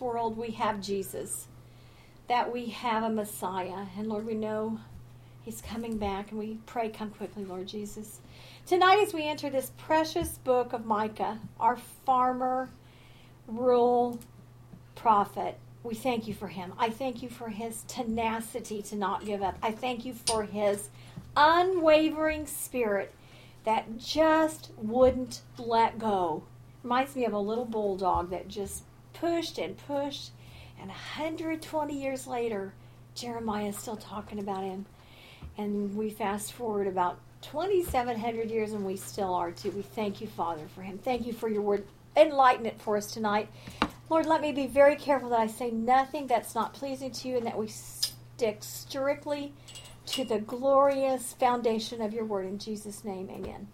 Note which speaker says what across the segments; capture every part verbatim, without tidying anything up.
Speaker 1: world we have Jesus, that we have a Messiah. And Lord, we know he's coming back, and we pray, come quickly, Lord Jesus. Tonight, as we enter this precious book of Micah, our farmer, rural prophet, we thank you for him. I thank you for his tenacity to not give up. I thank you for his unwavering spirit that just wouldn't let go. Reminds me of a little bulldog that just pushed and pushed, and one hundred twenty years later, Jeremiah is still talking about him. And we fast forward about twenty-seven hundred years, and we still are too. We thank you, Father, for him. Thank you for your word. Enlighten it for us tonight. Lord, let me be very careful that I say nothing that's not pleasing to you, and that we stick strictly to the glorious foundation of your word. In Jesus' name, amen.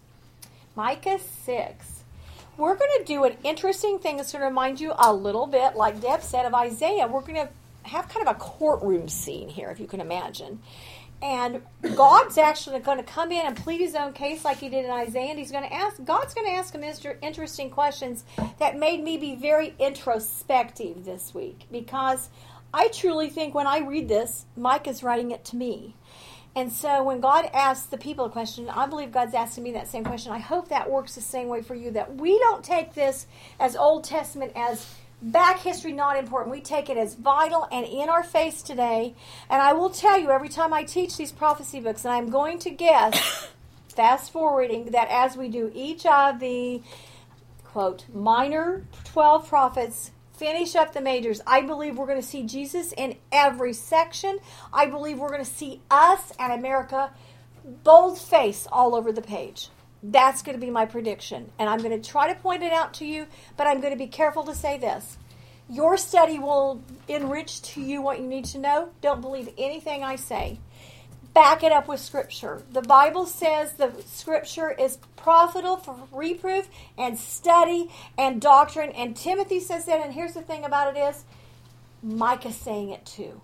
Speaker 1: Micah six. We're going to do an interesting thing that's going to remind you a little bit, like Deb said, of Isaiah. We're going to have kind of a courtroom scene here, if you can imagine. And God's actually going to come in and plead his own case like he did in Isaiah. And he's going to ask, God's going to ask him interesting questions that made me be very introspective this week. Because I truly think when I read this, Mike is writing it to me. And so when God asks the people a question, I believe God's asking me that same question. I hope that works the same way for you, that we don't take this as Old Testament as back history not important. We take it as vital and in our face today. And I will tell you, every time I teach these prophecy books, and I'm going to guess, fast forwarding, that as we do each of the, quote, minor twelve prophets, finish up the majors, I believe we're going to see Jesus in every section. I believe we're going to see us and America bold face all over the page. That's going to be my prediction. And I'm going to try to point it out to you, but I'm going to be careful to say this. Your study will enrich to you what you need to know. Don't believe anything I say. Back it up with Scripture. The Bible says the Scripture is profitable for reproof and study and doctrine. And Timothy says that. And here's the thing about it is, Micah's saying it too.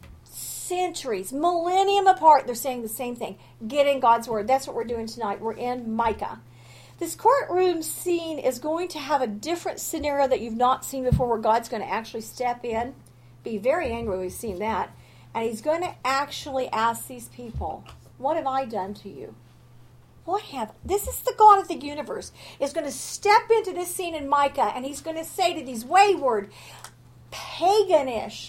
Speaker 1: Centuries, millennium apart, they're saying the same thing. Get in God's Word. That's what we're doing tonight. We're in Micah. This courtroom scene is going to have a different scenario that you've not seen before, where God's going to actually step in, be very angry, we've seen that, and he's going to actually ask these people, what have I done to you? What have, this is the God of the universe, is going to step into this scene in Micah, and he's going to say to these wayward, paganish,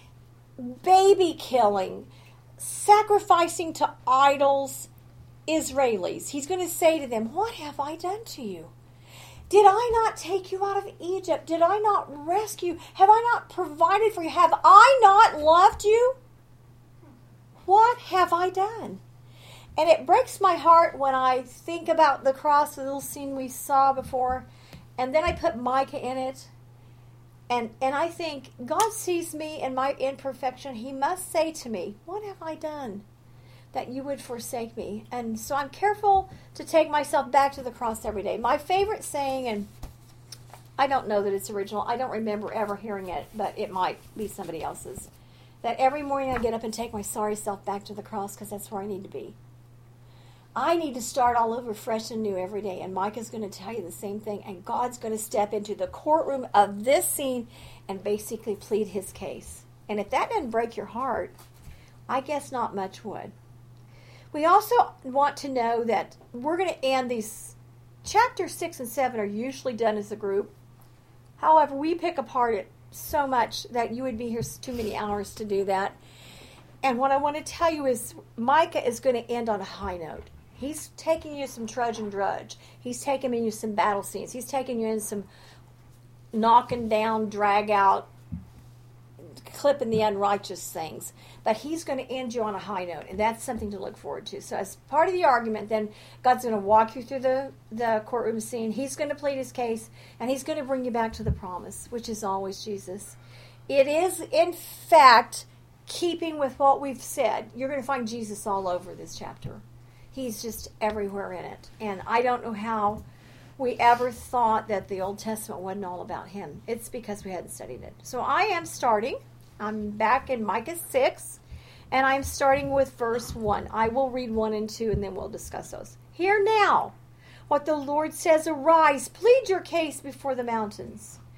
Speaker 1: baby killing, sacrificing to idols Israelis. He's going to say to them, what have I done to you? Did I not take you out of Egypt? Did I not rescue? Have I not provided for you? Have I not loved you? What have I done? And it breaks my heart when I think about the cross, the little scene we saw before, and then I put Micah in it. And and I think, God sees me in my imperfection. He must say to me, what have I done that you would forsake me? And so I'm careful to take myself back to the cross every day. My favorite saying, and I don't know that it's original. I don't remember ever hearing it, but it might be somebody else's. That every morning I get up and take my sorry self back to the cross, because that's where I need to be. I need to start all over fresh and new every day. And Micah's going to tell you the same thing. And God's going to step into the courtroom of this scene and basically plead his case. And if that doesn't break your heart, I guess not much would. We also want to know that we're going to end these. Chapters six and seven are usually done as a group. However, we pick apart it so much that you would be here too many hours to do that. And what I want to tell you is Micah is going to end on a high note. He's taking you some trudge and drudge. He's taking you some battle scenes. He's taking you in some knocking down, drag out, clipping the unrighteous things. But he's going to end you on a high note, and that's something to look forward to. So as part of the argument, then God's going to walk you through the, the courtroom scene. He's going to plead his case, and he's going to bring you back to the promise, which is always Jesus. It is, in fact, keeping with what we've said. You're going to find Jesus all over this chapter. He's just everywhere in it. And I don't know how we ever thought that the Old Testament wasn't all about him. It's because we hadn't studied it. So I am starting. I'm back in Micah six, and I'm starting with verse one. I will read one and two, and then we'll discuss those. Hear now what the Lord says. Arise, plead your case before the mountains,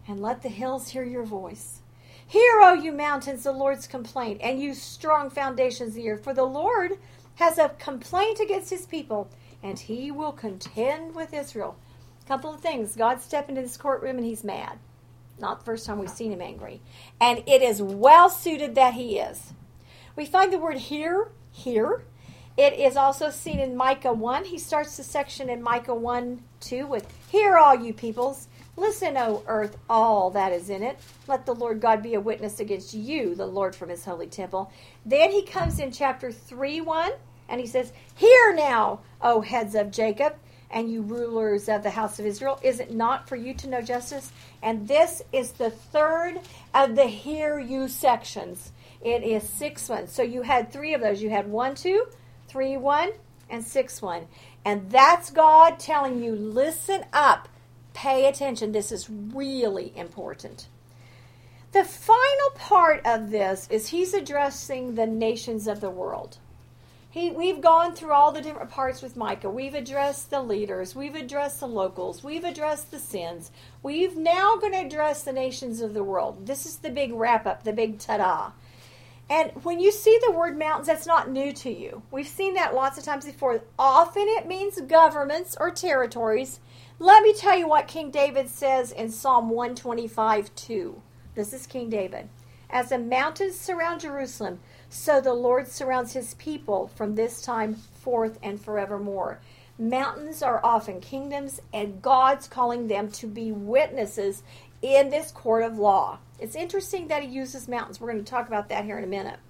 Speaker 1: and let the hills hear your voice. Hear, O you mountains, the Lord's complaint, and you strong foundations of the earth. For the Lord has a complaint against his people, and he will contend with Israel. A couple of things. God stepped into this courtroom and he's mad. Not the first time we've seen him angry. And it is well suited that he is. We find the word hear, here. It is also seen in Micah one. He starts the section in Micah one, two with, Hear all you peoples. Listen, O earth, all that is in it. Let the Lord God be a witness against you, the Lord from his holy temple. Then he comes in chapter three, one, and he says, Hear now, O heads of Jacob, and you rulers of the house of Israel. Is it not for you to know justice? And this is the third of the hear you sections. It is six one. So you had three of those. You had one, two, three, one, and six, one. And that's God telling you, listen up. Pay attention. This is really important. The final part of this is he's addressing the nations of the world. He, we've gone through all the different parts with Micah. We've addressed the leaders. We've addressed the locals. We've addressed the sins. We've now going to address the nations of the world. This is the big wrap-up, the big ta-da. And when you see the word mountains, that's not new to you. We've seen that lots of times before. Often it means governments or territories. Let me tell you what King David says in Psalm one twenty-five, two. This is King David. As the mountains surround Jerusalem, so the Lord surrounds his people from this time forth and forevermore. Mountains are often kingdoms, and God's calling them to be witnesses in this court of law. It's interesting that he uses mountains. We're going to talk about that here in a minute.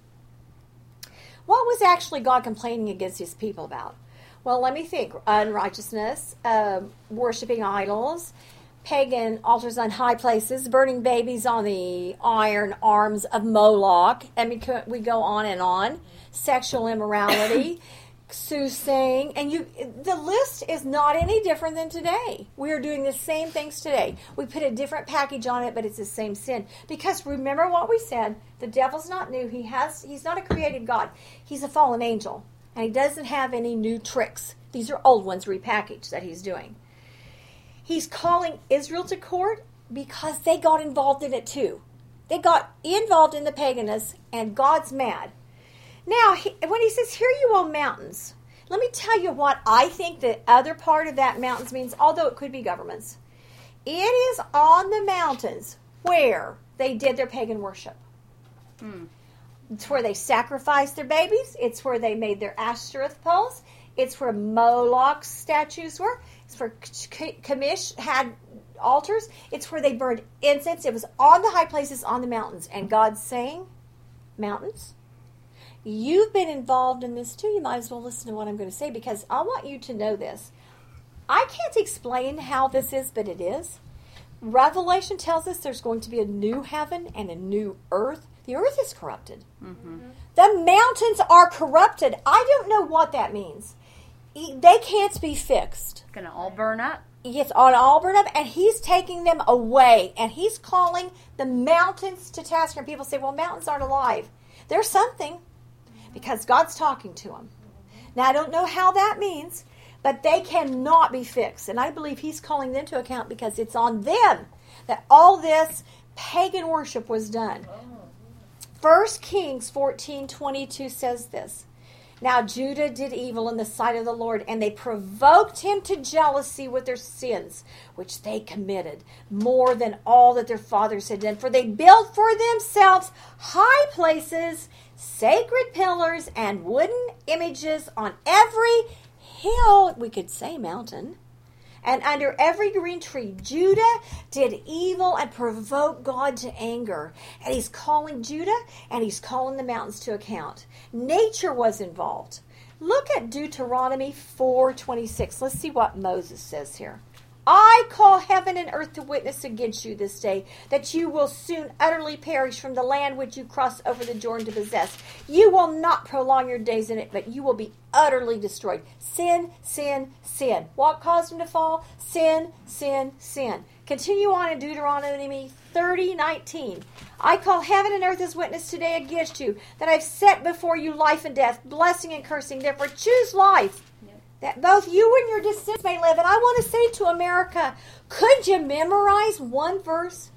Speaker 1: What was actually God complaining against his people about? Well, let me think. Unrighteousness, uh, worshiping idols, pagan altars on high places, burning babies on the iron arms of Moloch. I mean, we go on and on. Sexual immorality, soothsaying, and you. The list is not any different than today. We are doing the same things today. We put a different package on it, but it's the same sin. Because remember what we said: the devil's not new. He has. He's not a created God. He's a fallen angel. And he doesn't have any new tricks. These are old ones repackaged that he's doing. He's calling Israel to court because they got involved in it too. They got involved in the paganism, and God's mad. Now, he, when he says, Hear you, O mountains, let me tell you what I think the other part of that mountains means, although it could be governments. It is on the mountains where they did their pagan worship. Hmm. It's where they sacrificed their babies. It's where they made their Ashtoreth poles. It's where Moloch statues were. It's where Chemosh had altars. It's where they burned incense. It was on the high places, on the mountains. And God's saying, mountains, you've been involved in this too. You might as well listen to what I'm going to say, because I want you to know this. I can't explain how this is, but it is. Revelation tells us there's going to be a new heaven and a new earth. The earth is corrupted. Mm-hmm. The mountains are corrupted. I don't know what that means. They can't be fixed.
Speaker 2: Going to all burn up?
Speaker 1: Yes, on all burn up, and he's taking them away. And he's calling the mountains to task. And people say, well, mountains aren't alive. There's something, because God's talking to them. Now, I don't know how that means, but they cannot be fixed. And I believe he's calling them to account because it's on them that all this pagan worship was done. First Kings fourteen twenty-two says this. Now Judah did evil in the sight of the Lord, and they provoked him to jealousy with their sins, which they committed, more than all that their fathers had done. For they built for themselves high places, sacred pillars, and wooden images on every hill, we could say mountain, and under every green tree. Judah did evil and provoked God to anger. And he's calling Judah and he's calling the mountains to account. Nature was involved. Look at Deuteronomy four twenty-six. Let's see what Moses says here. I call heaven and earth to witness against you this day, that you will soon utterly perish from the land which you cross over the Jordan to possess. You will not prolong your days in it, but you will be utterly destroyed. Sin, sin, sin. What caused them to fall? Sin, sin, sin. Continue on in Deuteronomy thirty nineteen. I call heaven and earth as witness today against you, that I've set before you life and death, blessing and cursing. Therefore choose life, that both you and your descendants may live. And I want to say to America, could you memorize one verse?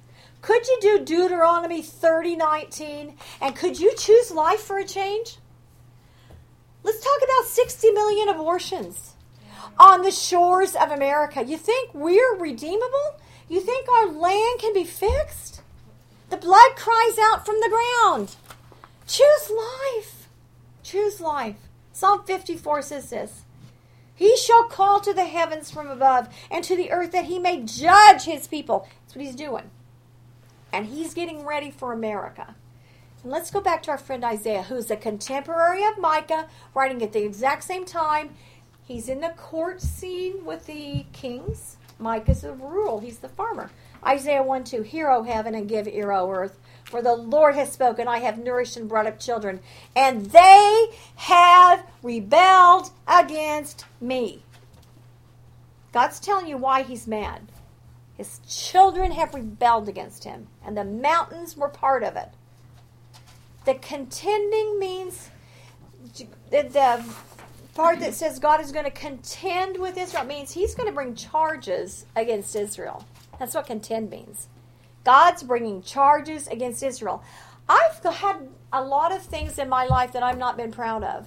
Speaker 1: Could you do Deuteronomy thirty nineteen? And could you choose life for a change? Let's talk about sixty million abortions on the shores of America. You think we're redeemable? You think our land can be fixed? The blood cries out from the ground. Choose life. Choose life. Psalm fifty-four says this. He shall call to the heavens from above and to the earth that he may judge his people. That's what he's doing. And he's getting ready for America. And let's go back to our friend Isaiah, who's a contemporary of Micah, writing at the exact same time. He's in the court scene with the kings. Micah's the rural. He's the farmer. Isaiah one two, Hear, O heaven, and give ear, O earth. For the Lord has spoken. I have nourished and brought up children. And they have rebelled against me. God's telling you why he's mad. His children have rebelled against him. And the mountains were part of it. The contending means the, the part that says God is going to contend with Israel means he's going to bring charges against Israel. That's what contend means. God's bringing charges against Israel. I've had a lot of things in my life that I've not been proud of.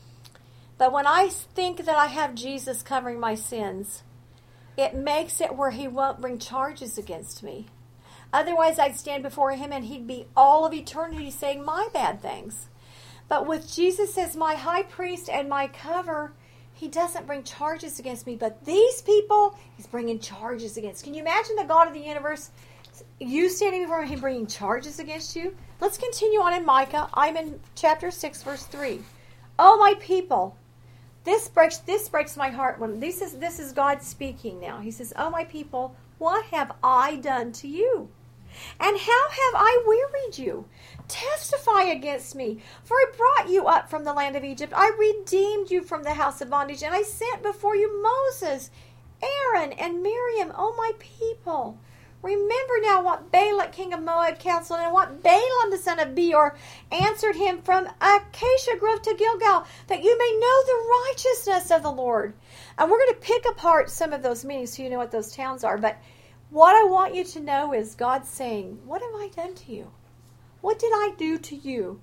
Speaker 1: But when I think that I have Jesus covering my sins, it makes it where he won't bring charges against me. Otherwise, I'd stand before him and he'd be all of eternity saying my bad things. But with Jesus as my high priest and my cover, he doesn't bring charges against me. But these people, he's bringing charges against. Can you imagine the God of the universe, you standing before him bringing charges against you? Let's continue on in Micah. I'm in chapter six, verse three. Oh, my people, this breaks this breaks my heart. When this is this is God speaking now. He says, oh, my people, what have I done to you? And how have I wearied you? Testify against me, for I brought you up from the land of Egypt. I redeemed you from the house of bondage, and I sent before you Moses, Aaron, and Miriam, O my people. Remember now what Balak, king of Moab, counseled, and what Balaam, the son of Beor, answered him from Acacia Grove to Gilgal, that you may know the righteousness of the Lord. And we're going to pick apart some of those meanings so you know what those towns are. But what I want you to know is God saying, what have I done to you? What did I do to you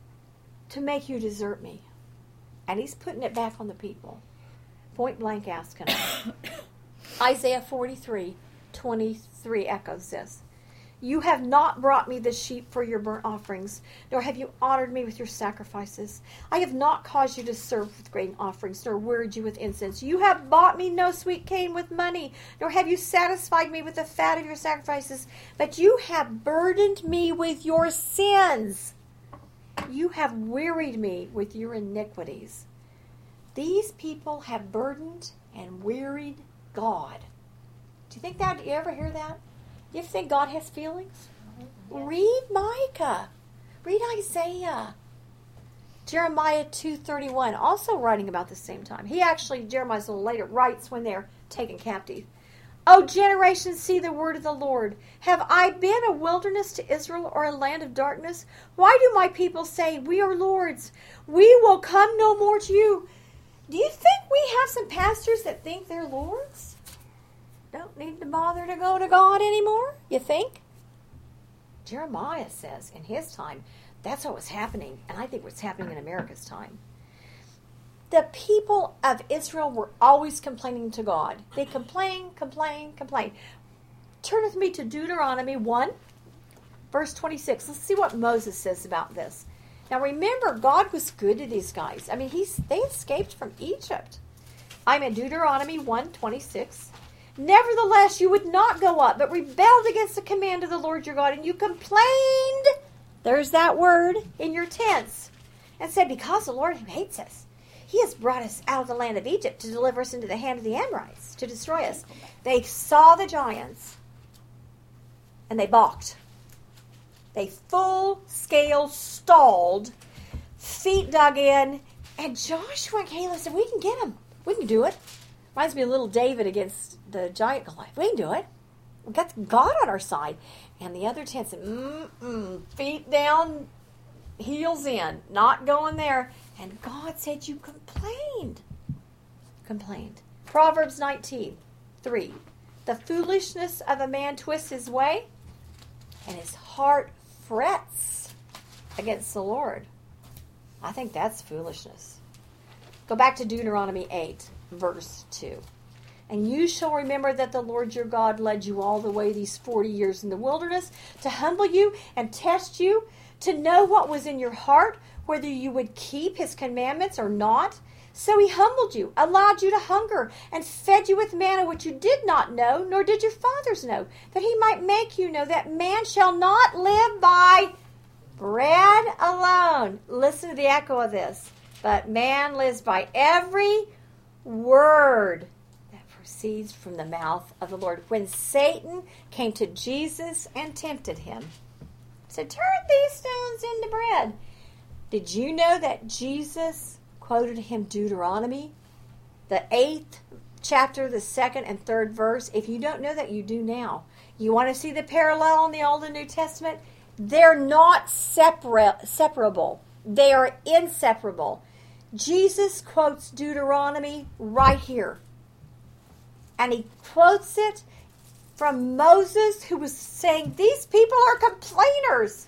Speaker 1: to make you desert me? And he's putting it back on the people. Point blank asking them. Isaiah forty-three twenty-three echoes this. You have not brought me the sheep for your burnt offerings, nor have you honored me with your sacrifices. I have not caused you to serve with grain offerings, nor wearied you with incense. You have bought me no sweet cane with money, nor have you satisfied me with the fat of your sacrifices, but you have burdened me with your sins. You have wearied me with your iniquities. These people have burdened and wearied God. Do you think that? Do you ever hear that? Do you think God has feelings? Read Micah. Read Isaiah. Jeremiah two thirty-one, also writing about the same time. He actually, Jeremiah's a little later, writes when they're taken captive. O generation, see the word of the Lord. Have I been a wilderness to Israel, or a land of darkness? Why do my people say, we are lords? We will come no more to you. Do you think we have some pastors that think they're lords? Don't need to bother to go to God anymore, you think? Jeremiah says in his time, that's what was happening, and I think what's happening in America's time. The people of Israel were always complaining to God. They complain, complain, complain. Turn with me to Deuteronomy one, verse twenty-six. Let's see what Moses says about this. Now remember, God was good to these guys. I mean, he's they escaped from Egypt. I'm in Deuteronomy one twenty-six. Nevertheless, you would not go up, but rebelled against the command of the Lord your God, and you complained, there's that word, in your tents, and said, because the Lord hates us, he has brought us out of the land of Egypt to deliver us into the hand of the Amorites, to destroy us. They saw the giants, and they balked. They full-scale stalled, feet dug in, and Joshua and Caleb said, we can get them. We can do it. Reminds me of little David against the giant Goliath. We can do it. We've got God on our side. And the other ten said, mm-mm, feet down, heels in, not going there. And God said, you complained. Complained. Proverbs nineteen, three. The foolishness of a man twists his way, and his heart frets against the Lord. I think that's foolishness. Go back to Deuteronomy eight, verse two. And you shall remember that the Lord your God led you all the way these forty years in the wilderness to humble you and test you, to know what was in your heart, whether you would keep his commandments or not. So he humbled you, allowed you to hunger, and fed you with manna which you did not know, nor did your fathers know, that he might make you know that man shall not live by bread alone. Listen to the echo of this. But man lives by every word that proceeds from the mouth of the Lord. When Satan came to Jesus and tempted him, said, turn these stones into bread. Did you know that Jesus quoted him Deuteronomy, the eighth chapter, the second and third verse? If you don't know that, you do now. You want to see the parallel in the Old and New Testament? They're not separa- separable. They are inseparable. Jesus quotes Deuteronomy right here. And he quotes it from Moses, who was saying, these people are complainers.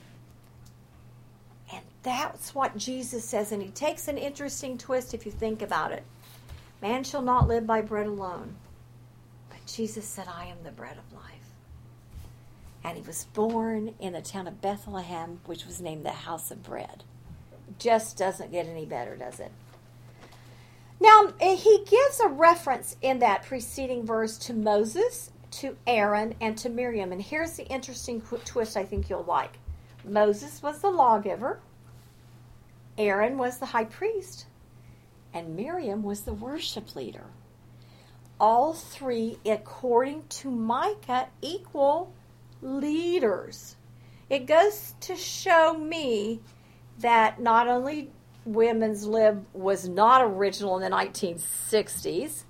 Speaker 1: And that's what Jesus says. And he takes an interesting twist if you think about it. Man shall not live by bread alone. But Jesus said, I am the bread of life. And he was born in the town of Bethlehem, which was named the House of Bread. Just doesn't get any better, does it? Now, he gives a reference in that preceding verse to Moses, to Aaron, and to Miriam. And here's the interesting twist I think you'll like. Moses was the lawgiver, Aaron was the high priest, and Miriam was the worship leader. All three, according to Micah, equal leaders. It goes to show me that not only women's lib was not original in the nineteen sixties.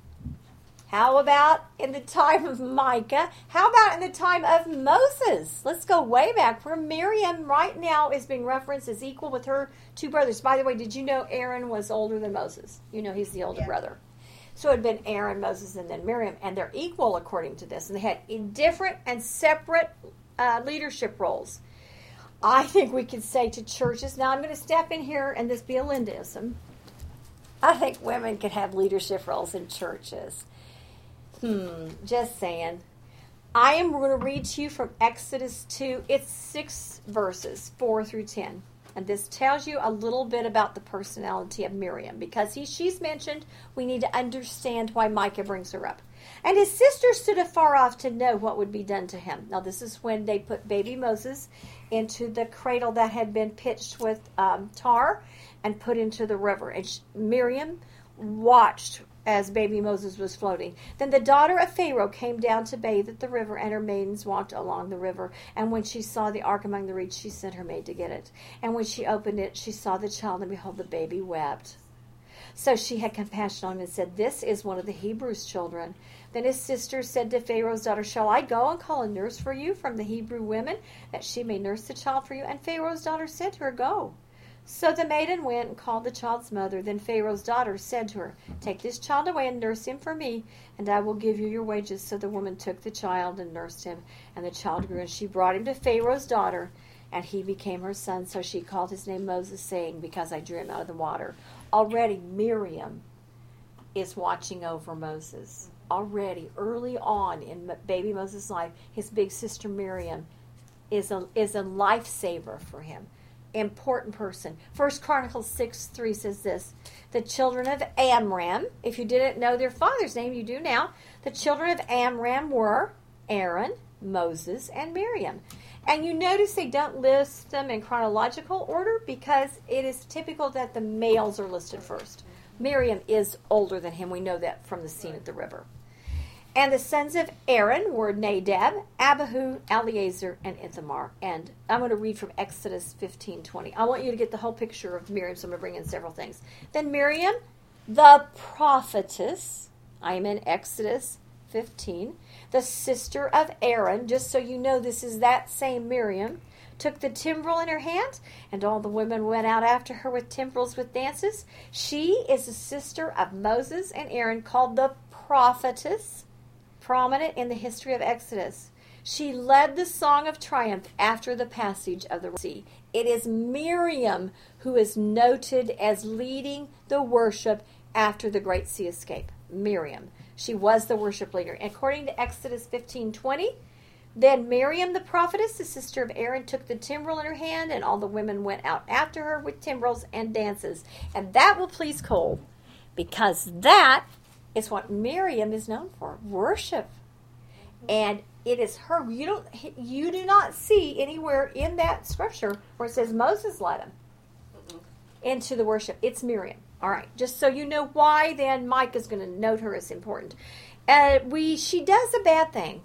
Speaker 1: How about in the time of Micah? How about in the time of Moses? Let's go way back, where Miriam right now is being referenced as equal with her two brothers. By the way, did you know Aaron was older than Moses? You know he's the older
Speaker 2: Yeah.
Speaker 1: brother. So it had been Aaron, Moses, and then Miriam, and they're equal according to this. And they had different and separate uh, leadership roles. I think we could say to churches, now I'm going to step in here and this be a Lindaism. I think women could have leadership roles in churches. Hmm, just saying. I am going to read to you from Exodus two. It's six verses, four through ten. And this tells you a little bit about the personality of Miriam. Because he, she's mentioned, we need to understand why Micah brings her up. And his sister stood afar off to know what would be done to him. Now this is when they put baby Moses into the cradle that had been pitched with um, tar and put into the river. And she, Miriam watched as baby Moses was floating. Then the daughter of Pharaoh came down to bathe at the river, and her maidens walked along the river. And when she saw the ark among the reeds, she sent her maid to get it. And when she opened it, she saw the child, and behold, the baby wept. So she had compassion on him and said, this is one of the Hebrews' children. Then his sister said to Pharaoh's daughter, shall I go and call a nurse for you from the Hebrew women, that she may nurse the child for you? And Pharaoh's daughter said to her, go. So the maiden went and called the child's mother. Then Pharaoh's daughter said to her, take this child away and nurse him for me, and I will give you your wages. So the woman took the child and nursed him, and the child grew, and she brought him to Pharaoh's daughter, and he became her son. So she called his name Moses, saying, because I drew him out of the water. Already Miriam is watching over Moses. Already, early on in baby Moses' life, his big sister Miriam is a, is a lifesaver for him. Important person. First Chronicles six three says this, the children of Amram, if you didn't know their father's name, you do now. The children of Amram were Aaron, Moses, and Miriam. And you notice they don't list them in chronological order because it is typical that the males are listed first. Miriam is older than him. We know that from the scene at the river. And the sons of Aaron were Nadab, Abihu, Eleazar, and Ithamar. And I'm going to read from Exodus fifteen twenty. I want you to get the whole picture of Miriam, so I'm going to bring in several things. Then Miriam, the prophetess, I am in Exodus fifteen, the sister of Aaron, just so you know this is that same Miriam, took the timbrel in her hand, and all the women went out after her with timbrels with dances. She is the sister of Moses and Aaron, called the prophetess, prominent in the history of Exodus. She led the song of triumph after the passage of the sea. It is Miriam who is noted as leading the worship after the Great Sea escape. Miriam. She was the worship leader. According to Exodus fifteen twenty, then Miriam the prophetess, the sister of Aaron, took the timbrel in her hand, and all the women went out after her with timbrels and dances. And that will please Cole, because that is what Miriam is known for, worship. And it is her. You don't. You do not see anywhere in that scripture where it says Moses led him into the worship. It's Miriam. All right. Just so you know why, then Mike is going to note her as important. Uh, we. She does a bad thing.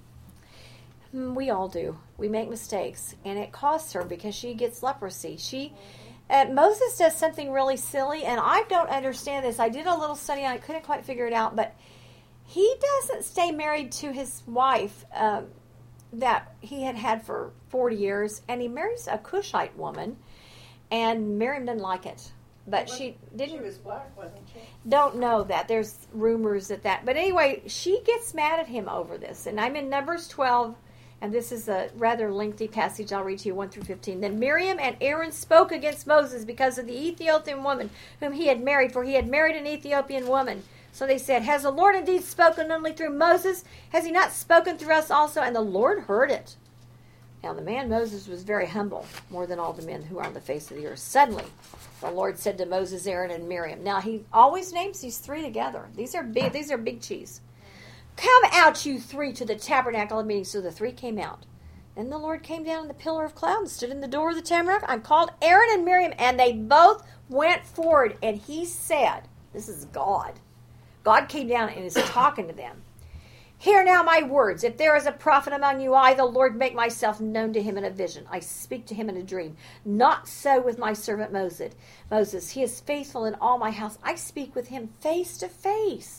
Speaker 1: We all do. We make mistakes, and it costs her because she gets leprosy. She. Uh, Moses does something really silly, and I don't understand this. I did a little study, and I couldn't quite figure it out, but he doesn't stay married to his wife uh, that he had had for forty years, and he marries a Cushite woman, and Miriam didn't like it. But
Speaker 2: well,
Speaker 1: she didn't.
Speaker 2: She was black, wasn't she?
Speaker 1: Don't know that. There's rumors that that. But anyway, she gets mad at him over this, and I'm in Numbers twelve. And this is a rather lengthy passage. I'll read to you one through fifteen. Then Miriam and Aaron spoke against Moses because of the Ethiopian woman whom he had married, for he had married an Ethiopian woman. So they said, has the Lord indeed spoken only through Moses? Has he not spoken through us also? And the Lord heard it. Now the man Moses was very humble, more than all the men who are on the face of the earth. Suddenly, the Lord said to Moses, Aaron, and Miriam. Now he always names these three together. These are big. These are big cheese. Come out, you three, to the tabernacle of meeting. So the three came out. Then the Lord came down in the pillar of cloud and stood in the door of the tabernacle and called Aaron and Miriam, and they both went forward. And he said, this is God. God came down and is talking to them. Hear now my words. If there is a prophet among you, I, the Lord, make myself known to him in a vision. I speak to him in a dream. Not so with my servant Moses. Moses, he is faithful in all my house. I speak with him face to face,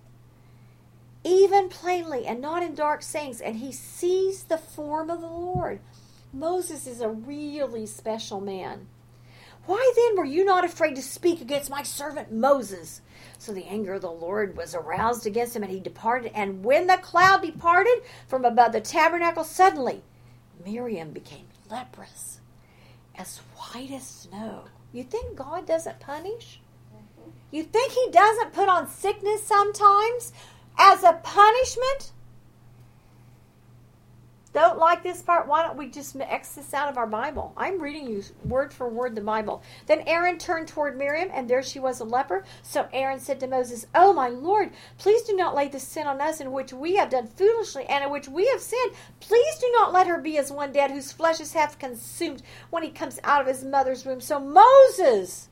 Speaker 1: even plainly, and not in dark sayings, and he sees the form of the Lord. Moses is a really special man. Why then were you not afraid to speak against my servant Moses? So the anger of the Lord was aroused against him, and he departed. And when the cloud departed from above the tabernacle, suddenly Miriam became leprous, as white as snow. You think God doesn't punish? You think he doesn't put on sickness sometimes as a punishment? Don't like this part? Why don't we just X this out of our Bible? I'm reading you word for word the Bible. Then Aaron turned toward Miriam, and there she was a leper. So Aaron said to Moses, Oh, my Lord, please do not lay this sin on us in which we have done foolishly and in which we have sinned. Please do not let her be as one dead whose flesh is half consumed when he comes out of his mother's womb. So Moses,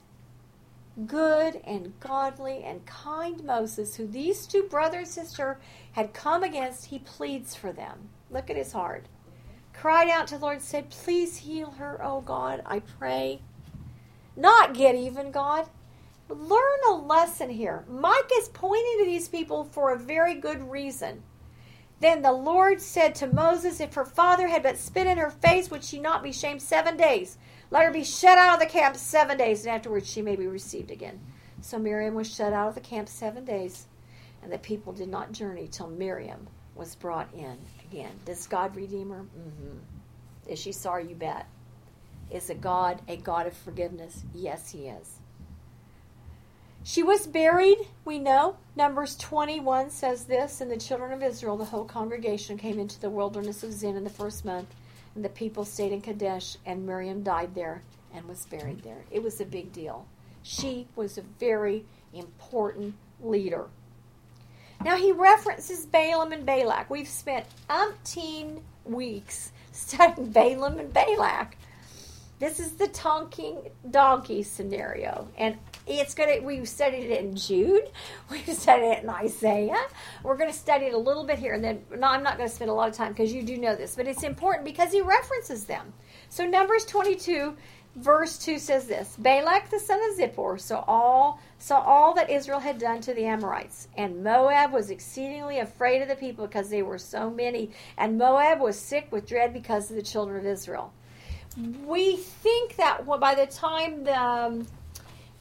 Speaker 1: good and godly and kind Moses, who these two brother and sister had come against, he pleads for them. Look at his heart. Cried out to the Lord and said, Please heal her, oh God, I pray. Not get even, God. Learn a lesson here. Mike is pointing to these people for a very good reason. Then the Lord said to Moses, If her father had but spit in her face, would she not be shamed seven days? Let her be shut out of the camp seven days, and afterwards she may be received again. So Miriam was shut out of the camp seven days, and the people did not journey till Miriam was brought in again. Does God redeem her? Mm-hmm. Is she sorry? You bet. Is a God a God of forgiveness? Yes, he is. She was buried, we know. Numbers twenty-one says this, And the children of Israel, the whole congregation, came into the wilderness of Zin in the first month, and the people stayed in Kadesh, and Miriam died there and was buried there. It was a big deal. She was a very important leader. Now he references Balaam and Balak. We've spent umpteen weeks studying Balaam and Balak. This is the talking donkey scenario. And it's gonna we've studied it in Jude. We've studied it in Isaiah. We're going to study it a little bit here. And then no, I'm not going to spend a lot of time because you do know this. But it's important because he references them. So Numbers twenty-two, verse two says this. Balak the son of Zippor saw all, saw all that Israel had done to the Amorites. And Moab was exceedingly afraid of the people because they were so many. And Moab was sick with dread because of the children of Israel. We think that by the time the... Um,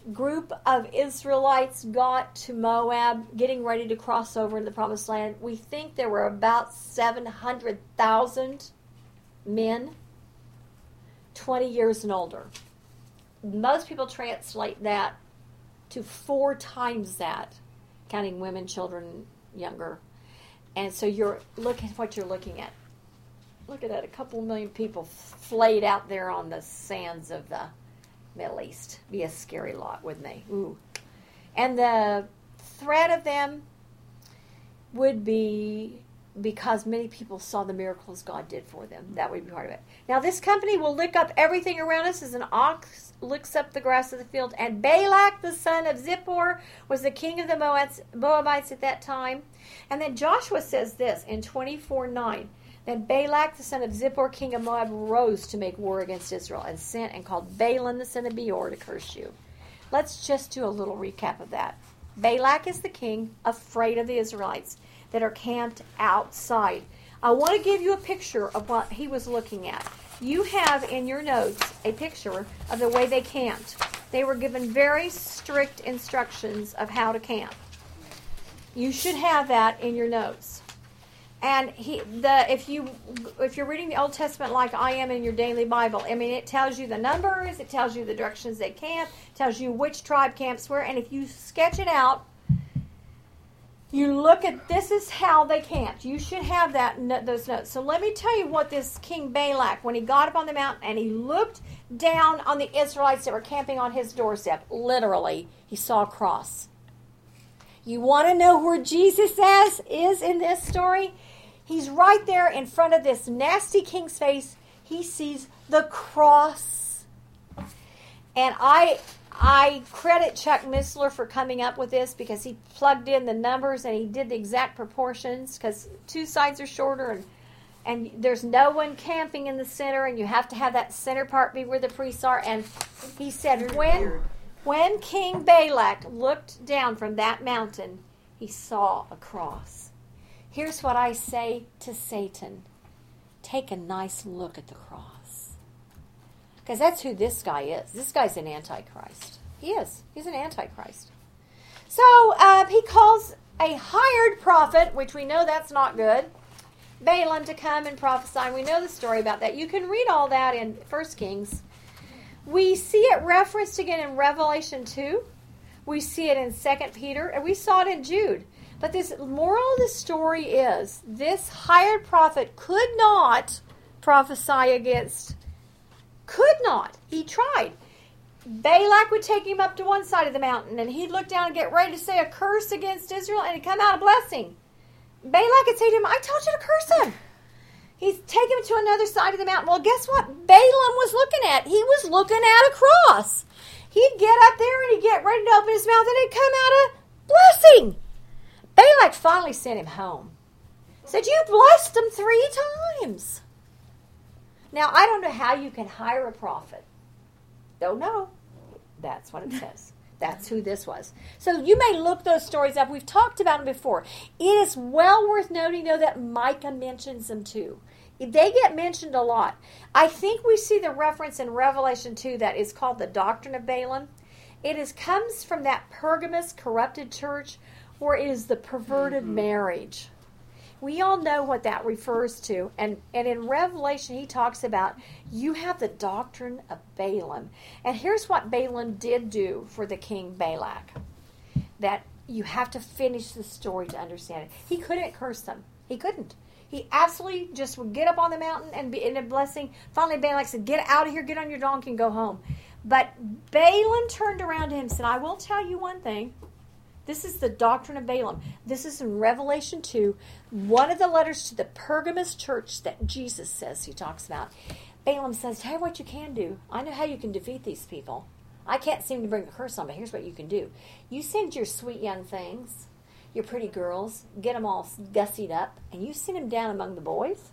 Speaker 1: group of Israelites got to Moab, getting ready to cross over into the Promised Land, we think there were about seven hundred thousand men, twenty years and older. Most people translate that to four times that, counting women, children, younger. And so you're look at what you're looking at. Look at that, a couple million people flayed out there on the sands of the Middle East. Be a scary lot, wouldn't they? Ooh. And the threat of them would be because many people saw the miracles God did for them. That would be part of it. Now, this company will lick up everything around us as an ox licks up the grass of the field. And Balak, the son of Zippor, was the king of the Moabites at that time. And then Joshua says this in twenty-four nine. Then Balak, the son of Zippor, king of Moab, rose to make war against Israel and sent and called Balaam, the son of Beor, to curse you. Let's just do a little recap of that. Balak is the king, afraid of the Israelites that are camped outside. I want to give you a picture of what he was looking at. You have in your notes a picture of the way they camped. They were given very strict instructions of how to camp. You should have that in your notes. And he, the if you if you're reading the Old Testament like I am in your daily Bible, I mean it tells you the numbers, it tells you the directions they camp, tells you which tribe camps where, and if you sketch it out, you look at this is how they camped. You should have that those notes. So let me tell you what this King Balak, when he got up on the mountain and he looked down on the Israelites that were camping on his doorstep, literally he saw a cross. You want to know where Jesus is, is in this story? He's right there in front of this nasty king's face. He sees the cross. And I I credit Chuck Missler for coming up with this because he plugged in the numbers and he did the exact proportions because two sides are shorter and, and there's no one camping in the center and you have to have that center part be where the priests are. And he said when, when King Balak looked down from that mountain, he saw a cross. Here's what I say to Satan. Take a nice look at the cross. Because that's who this guy is. This guy's an antichrist. He is. He's an antichrist. So uh, he calls a hired prophet, which we know that's not good, Balaam, to come and prophesy. We know the story about that. You can read all that in First Kings. We see it referenced again in Revelation two. We see it in Second Peter. And we saw it in Jude. But this moral of the story is this hired prophet could not prophesy against, could not. He tried. Balak would take him up to one side of the mountain and he'd look down and get ready to say a curse against Israel and he'd come out a blessing. Balak would say to him, I told you to curse him. He'd take him to another side of the mountain. Well, guess what Balaam was looking at? He was looking at a cross. He'd get up there and he'd get ready to open his mouth and it'd come out a blessing. Balak finally sent him home. Said, you blessed him three times. Now, I don't know how you can hire a prophet. Don't know. That's what it says. That's who this was. So you may look those stories up. We've talked about them before. It is well worth noting, though, that Micah mentions them too. They get mentioned a lot. I think we see the reference in Revelation two that is called the doctrine of Balaam. It is comes from that Pergamus corrupted church where it is the perverted mm-hmm. marriage. We all know what that refers to. And, and in Revelation, he talks about you have the doctrine of Balaam. And here's what Balaam did do for the king Balak. That you have to finish the story to understand it. He couldn't curse them. He couldn't. He absolutely just would get up on the mountain and be in a blessing. Finally, Balak said, get out of here, get on your donkey and go home. But Balaam turned around to him and said, I will tell you one thing. This is the doctrine of Balaam. This is in Revelation two, one of the letters to the Pergamus church that Jesus says he talks about. Balaam says, tell you what you can do. I know how you can defeat these people. I can't seem to bring a curse on, but here's what you can do. You send your sweet young things, your pretty girls, get them all gussied up, and you send them down among the boys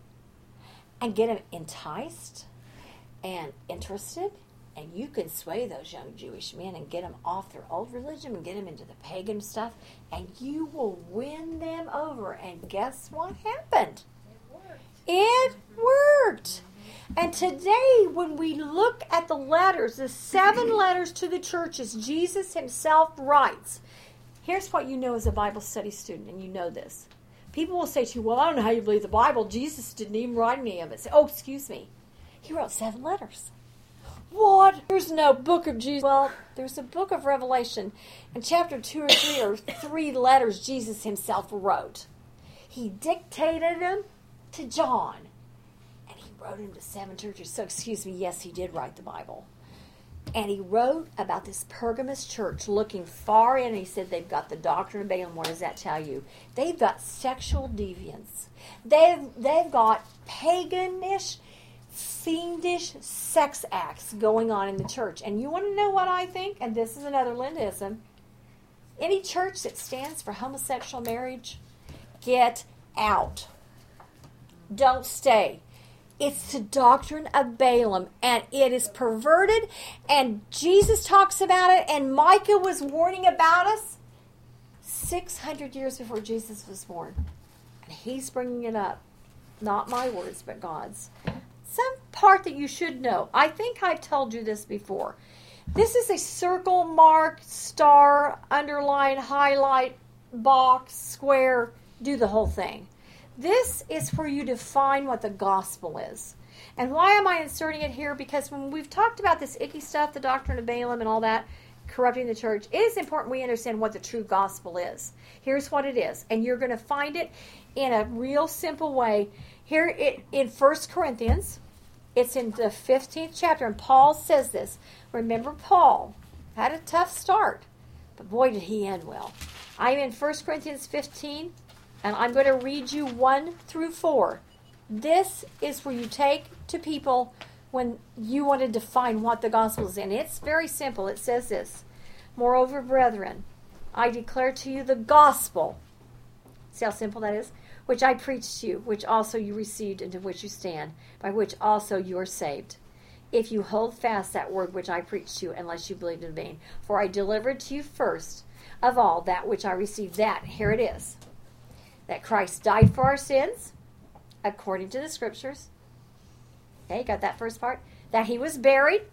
Speaker 1: and get them enticed and interested. And you can sway those young Jewish men and get them off their old religion and get them into the pagan stuff. And you will win them over. And guess what happened? It worked. It worked. And today, when we look at the letters, the seven letters to the churches Jesus himself writes, here's what you know as a Bible study student, and you know this. People will say to you, well, I don't know how you believe the Bible. Jesus didn't even write any of it. Say, oh, excuse me. He wrote seven letters. What? There's no book of Jesus. Well, there's a book of Revelation, and chapter two or three are three letters Jesus himself wrote. He dictated them to John, and he wrote them to seven churches. So, excuse me, yes, he did write the Bible. And he wrote about this Pergamos church looking far in, and he said they've got the doctrine of Balaam. What does that tell you? They've got sexual deviance. They've, they've got paganish, fiendish sex acts going on in the church. And you want to know what I think? And this is another Lindaism. Any church that stands for homosexual marriage, get out. Don't stay. It's the doctrine of Balaam, and it is perverted, and Jesus talks about it, and Micah was warning about us six hundred years before Jesus was born. And he's bringing it up. Not my words, but God's. Some part that you should know. I think I've told you this before. This is a circle, mark, star, underline, highlight, box, square, do the whole thing. This is for you to define what the gospel is. And why am I inserting it here? Because when we've talked about this icky stuff, the doctrine of Balaam and all that, corrupting the church, it is important we understand what the true gospel is. Here's what it is. And you're going to find it in a real simple way. Here it, in First Corinthians, it's in the fifteenth chapter, and Paul says this. Remember, Paul had a tough start, but boy, did he end well. I'm in First Corinthians fifteen, and I'm going to read you one through four. This is where you take to people when you want to define what the gospel is. And it's very simple. It says this. Moreover, brethren, I declare to you the gospel. See how simple that is? Which I preached to you, which also you received, into which you stand, by which also you are saved. If you hold fast that word which I preached to you, unless you believed in vain. For I delivered to you first of all that which I received. That, here it is. That Christ died for our sins, according to the Scriptures. Okay, got that first part? That he was buried,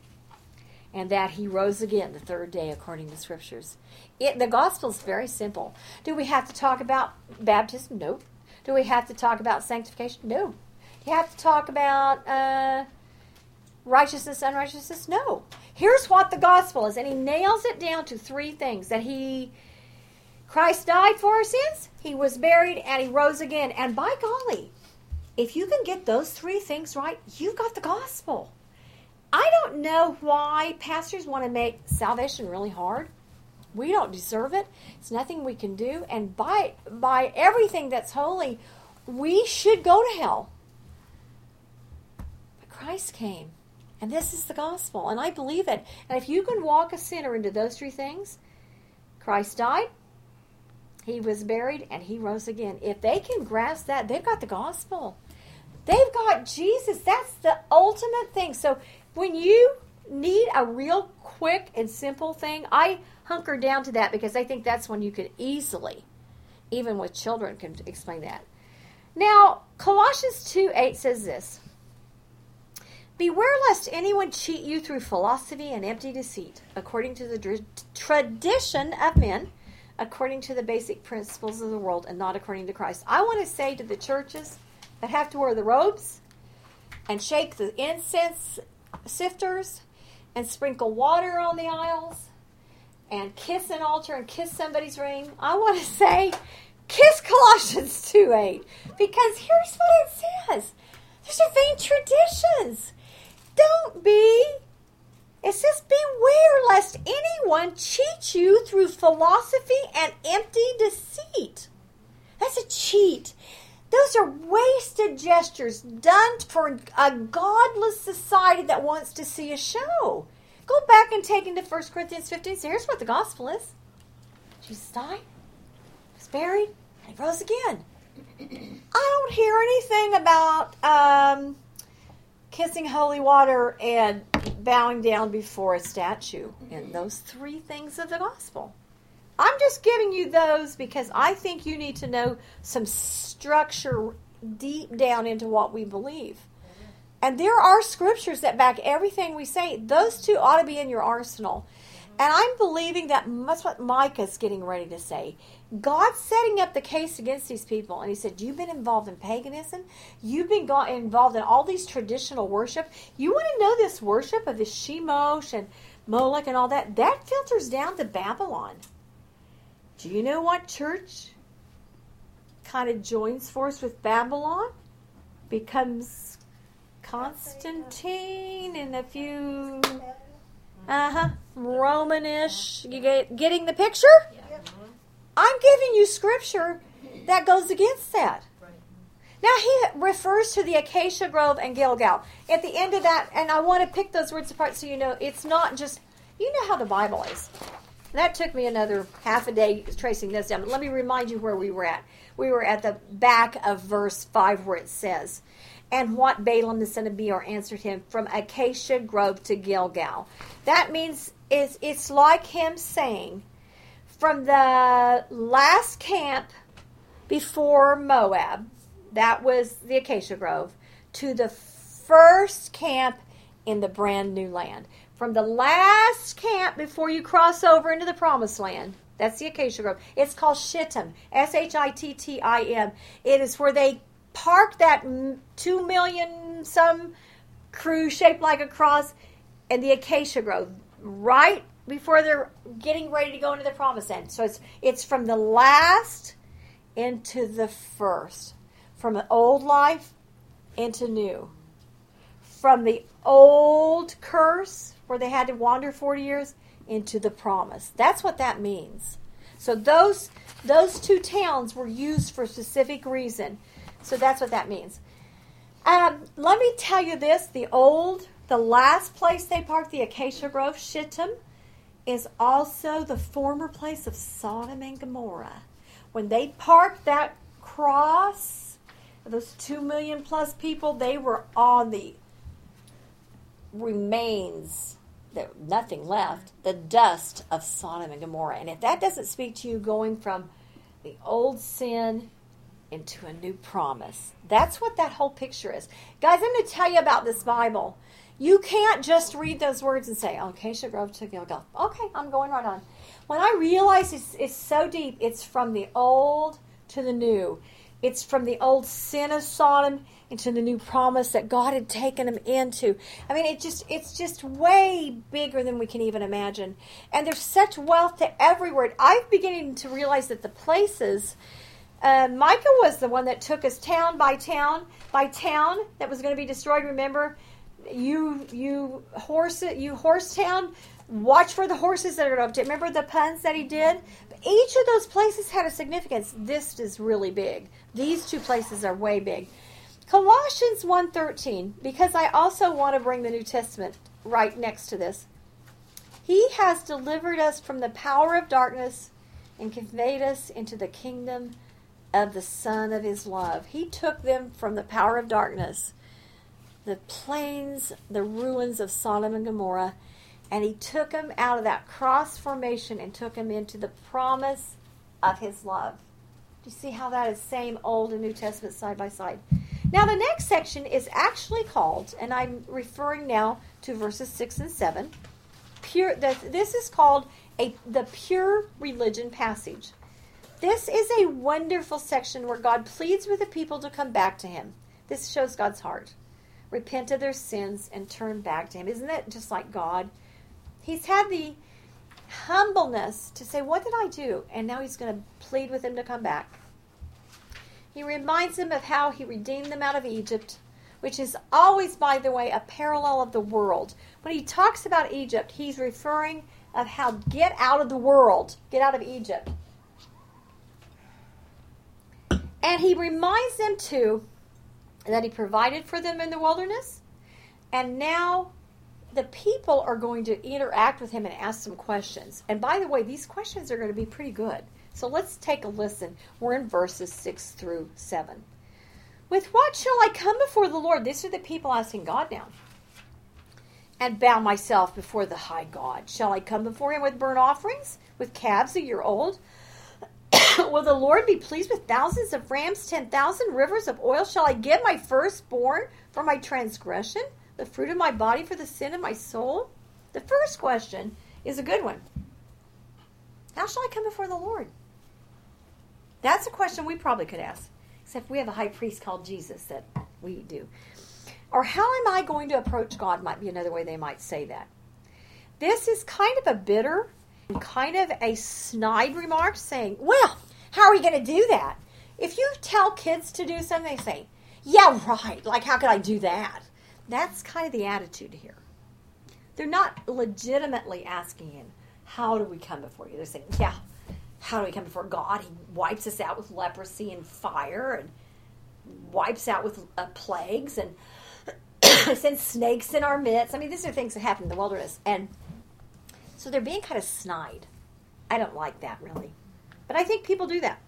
Speaker 1: and that he rose again the third day, according to the Scriptures. It, the gospel is very simple. Do we have to talk about baptism? No. Do we have to talk about sanctification? No. Do you have to talk about uh, righteousness, unrighteousness? No. Here's what the gospel is, and he nails it down to three things. That he... Christ died for our sins, he was buried, and he rose again. And by golly, if you can get those three things right, you've got the gospel. I don't know why pastors want to make salvation really hard. We don't deserve it. It's nothing we can do. And by, by everything that's holy, we should go to hell. But Christ came, and this is the gospel, and I believe it. And if you can walk a sinner into those three things, Christ died, he was buried, and he rose again. If they can grasp that, they've got the gospel. They've got Jesus. That's the ultimate thing. So when you need a real quick and simple thing, I hunker down to that because I think that's when you could easily, even with children, can explain that. Now, Colossians two eight says this. Beware lest anyone cheat you through philosophy and empty deceit, according to the dr- tradition of men, according to the basic principles of the world, and not according to Christ. I want to say to the churches that have to wear the robes and shake the incense sifters and sprinkle water on the aisles and kiss an altar and kiss somebody's ring, I want to say, kiss Colossians two eight, because here's what it says. There's a vain traditions. Don't be... It says, beware lest anyone cheat you through philosophy and empty deceit. That's a cheat. Those are wasted gestures done for a godless society that wants to see a show. Go back and take into First Corinthians fifteen. So here's what the gospel is. Jesus died, was buried, and he rose again. I don't hear anything about um, kissing holy water and bowing down before a statue in those three things of the gospel. I'm just giving you those because I think you need to know some structure deep down into what we believe. And there are scriptures that back everything we say. Those two ought to be in your arsenal. And I'm believing that that's what Micah's getting ready to say. God's setting up the case against these people. And he said, you've been involved in paganism. You've been go- involved in all these traditional worship. You want to know this worship of the Shemosh and Molech and all that? That filters down to Babylon. Do you know what church kind of joins force with Babylon? Becomes Constantine and a few... Uh-huh. Romanish. You get getting the picture?
Speaker 2: Yeah.
Speaker 1: I'm giving you scripture that goes against that.
Speaker 2: Right.
Speaker 1: Now he refers to the Acacia Grove and Gilgal. At the end of that, and I want to pick those words apart so you know it's not just, you know how the Bible is. That took me another half a day tracing this down. But let me remind you where we were at. We were at the back of verse five where it says, and what Balaam the son of Beor answered him from Acacia Grove to Gilgal. That means it's, it's like him saying, from the last camp before Moab, that was the Acacia Grove, to the first camp in the brand new land. From the last camp before you cross over into the promised land, that's the Acacia Grove. It's called Shittim, S H I T T I M. It is where they park that two million some crew shaped like a cross in the Acacia Grove, right before they're getting ready to go into the promised land. So it's it's from the last into the first, from the old life into new, from the old curse where they had to wander forty years into the promise. That's what that means. So those those two towns were used for a specific reason. So that's what that means. Um, let me tell you this. The old, the last place they parked, the Acacia Grove, Shittim, is also the former place of Sodom and Gomorrah. When they parked that cross, those two million plus people, they were on the remains, there, nothing left, the dust of Sodom and Gomorrah. And if that doesn't speak to you going from the old sin into a new promise. That's what that whole picture is. Guys, I'm going to tell you about this Bible. You can't just read those words and say, oh, Acacia Grove to Gilgal. Okay, I'm going right on. When I realize it's, it's so deep, it's from the old to the new. It's from the old sin of Sodom into the new promise that God had taken them into. I mean, it just it's just way bigger than we can even imagine. And there's such wealth to every word. I'm beginning to realize that the places... Uh, Micah was the one that took us town by town by town that was going to be destroyed. Remember, you you horse you horse town. Watch for the horses that are up to. Remember the puns that he did. But each of those places had a significance. This is really big. These two places are way big. Colossians one thirteen. Because I also want to bring the New Testament right next to this. He has delivered us from the power of darkness and conveyed us into the kingdom of the Son of his love. He took them from the power of darkness, the plains, the ruins of Sodom and Gomorrah, and he took them out of that cross formation and took them into the promise of his love. Do you see how that is same Old and New Testament side by side? Now the next section is actually called, and I'm referring now to verses six and seven, pure. This is called a the pure religion passage. This is a wonderful section where God pleads with the people to come back to him. This shows God's heart. Repent of their sins and turn back to him. Isn't that just like God? He's had the humbleness to say, what did I do? And now he's going to plead with them to come back. He reminds them of how he redeemed them out of Egypt, which is always, by the way, a parallel of the world. When he talks about Egypt, he's referring of how get out of the world, get out of Egypt. And he reminds them, too, that he provided for them in the wilderness. And now the people are going to interact with him and ask some questions. And by the way, these questions are going to be pretty good. So let's take a listen. We're in verses six through seven. With what shall I come before the Lord? These are the people asking God now. And bow myself before the high God. Shall I come before him with burnt offerings? With calves a year old? Will the Lord be pleased with thousands of rams, ten thousand rivers of oil? Shall I give my firstborn for my transgression, the fruit of my body for the sin of my soul? The first question is a good one. How shall I come before the Lord? That's a question we probably could ask, except we have a high priest called Jesus that we do. Or how am I going to approach God might be another way they might say that. This is kind of a bitter, kind of a snide remark saying, well, how are you going to do that? If you tell kids to do something, they say, yeah, right, like how could I do that? That's kind of the attitude here. They're not legitimately asking him, how do we come before you? They're saying, yeah, how do we come before God? He wipes us out with leprosy and fire and wipes out with uh, plagues and sends snakes in our midst. I mean, these are things that happen in the wilderness. And so they're being kind of snide. I don't like that, really. But I think people do that.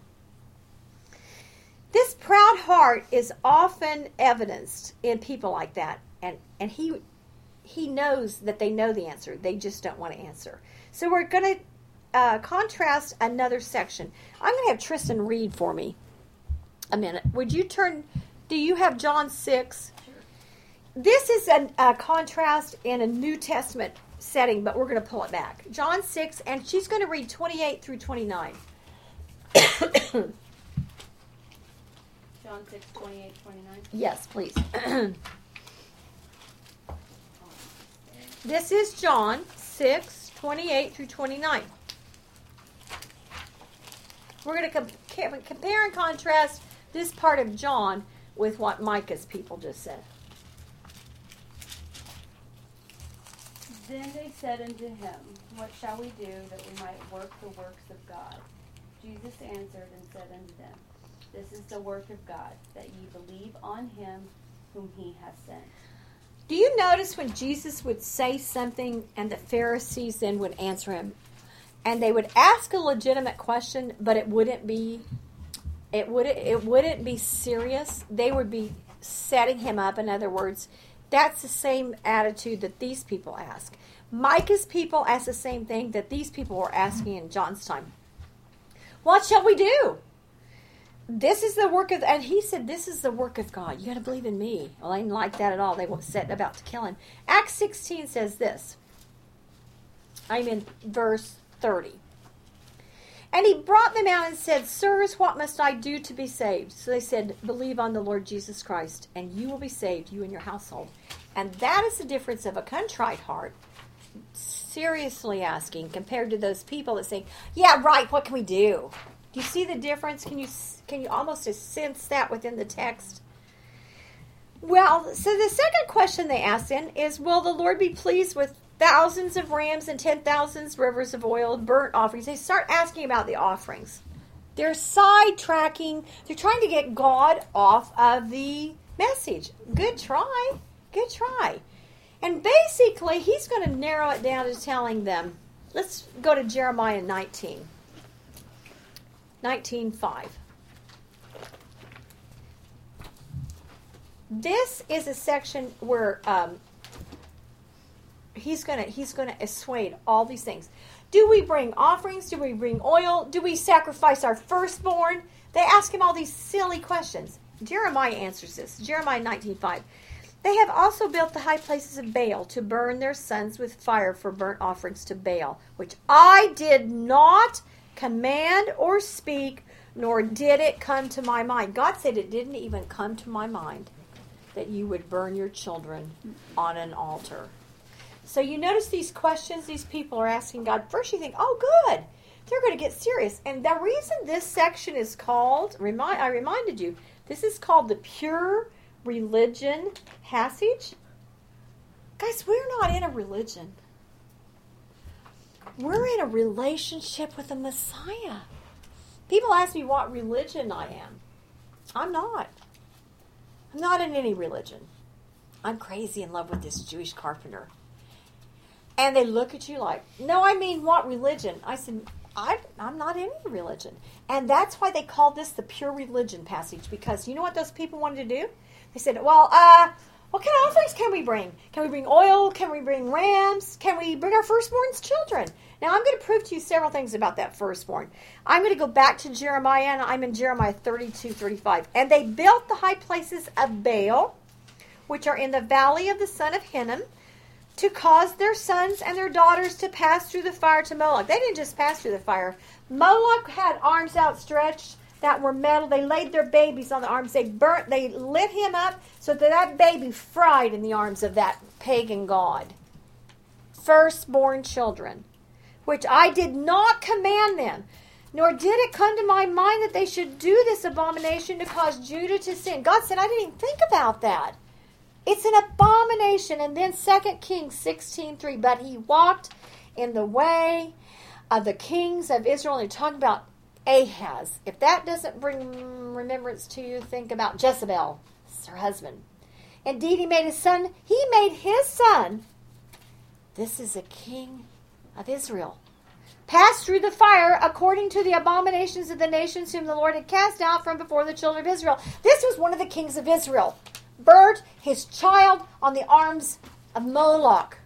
Speaker 1: This proud heart is often evidenced in people like that. And, and he he knows that they know the answer. They just don't want to answer. So we're going to uh, contrast another section. I'm going to have Tristan read for me a minute. Would you turn, do you have John six? Sure. This is a, a contrast in a New Testament setting, but we're going to pull it back. John six, and she's going to read twenty-eight through twenty-nine.
Speaker 2: John six, twenty-eight, twenty-nine?
Speaker 1: Yes, please. This is John six, twenty-eight through twenty-nine. We're going to com- compare and contrast this part of John with what Micah's people just said.
Speaker 2: Then they said unto him, what shall we do that we might work the works of God? Jesus answered and said unto them, this is the work of God, that ye believe on him whom he hath sent.
Speaker 1: Do you notice when Jesus would say something and the Pharisees then would answer him, and they would ask a legitimate question, but it wouldn't be, it wouldn't, it wouldn't be serious. They would be setting him up. In other words, that's the same attitude that these people ask. Micah's people ask the same thing that these people were asking in John's time. What shall we do? This is the work of, and he said, this is the work of God. You got to believe in me. Well, I didn't like that at all. They were set about to kill him. Acts sixteen says this. I'm in verse thirty. And he brought them out and said, sirs, what must I do to be saved? So they said, believe on the Lord Jesus Christ, and you will be saved, you and your household. And that is the difference of a contrite heart, seriously asking, compared to those people that say, yeah, right, what can we do? Do you see the difference? Can you can you almost sense that within the text? Well, so the second question they ask then is, will the Lord be pleased with thousands of rams and ten thousands rivers of oil, burnt offerings? They start asking about the offerings. They're sidetracking. They're trying to get God off of the message. Good try. Good try. And basically, he's going to narrow it down to telling them, let's go to Jeremiah nineteen. nineteen five. This is a section where um, he's gonna he's gonna assuade all these things. Do we bring offerings? Do we bring oil? Do we sacrifice our firstborn? They ask him all these silly questions. Jeremiah answers this. Jeremiah nineteen five. They have also built the high places of Baal to burn their sons with fire for burnt offerings to Baal, which I did not command or speak, nor did it come to my mind. God said it didn't even come to my mind that you would burn your children on an altar. So you notice these questions these people are asking God. First you think, oh good, they're going to get serious. And the reason this section is called, remind, I reminded you, this is called the pure religion passage. Guys, we're not in a religion. We're in a relationship with the Messiah. People ask me what religion I am. I'm not. I'm not in any religion. I'm crazy in love with this Jewish carpenter. And they look at you like, no, I mean, what religion? I said, I, I'm not in any religion. And that's why they called this the pure religion passage, because you know what those people wanted to do? They said, well, uh, What kind of offerings can we bring? Can we bring oil? Can we bring rams? Can we bring our firstborn's children? Now, I'm going to prove to you several things about that firstborn. I'm going to go back to Jeremiah, and I'm in Jeremiah thirty-two, thirty-five. And they built the high places of Baal, which are in the valley of the son of Hinnom, to cause their sons and their daughters to pass through the fire to Moloch. They didn't just pass through the fire. Moloch had arms outstretched that were metal. They laid their babies on the arms. They burnt, they lit him up so that that baby fried in the arms of that pagan god. Firstborn children, which I did not command them, nor did it come to my mind that they should do this abomination to cause Judah to sin. God said, I didn't even think about that. It's an abomination. And then Second Kings sixteen three, but he walked in the way of the kings of Israel. And they're talking about Ahaz. If that doesn't bring remembrance to you, think about Jezebel, her husband. Indeed, he made his son, he made his son, this is a king of Israel, pass through the fire according to the abominations of the nations whom the Lord had cast out from before the children of Israel. This was one of the kings of Israel. Burned his child on the arms of Moloch.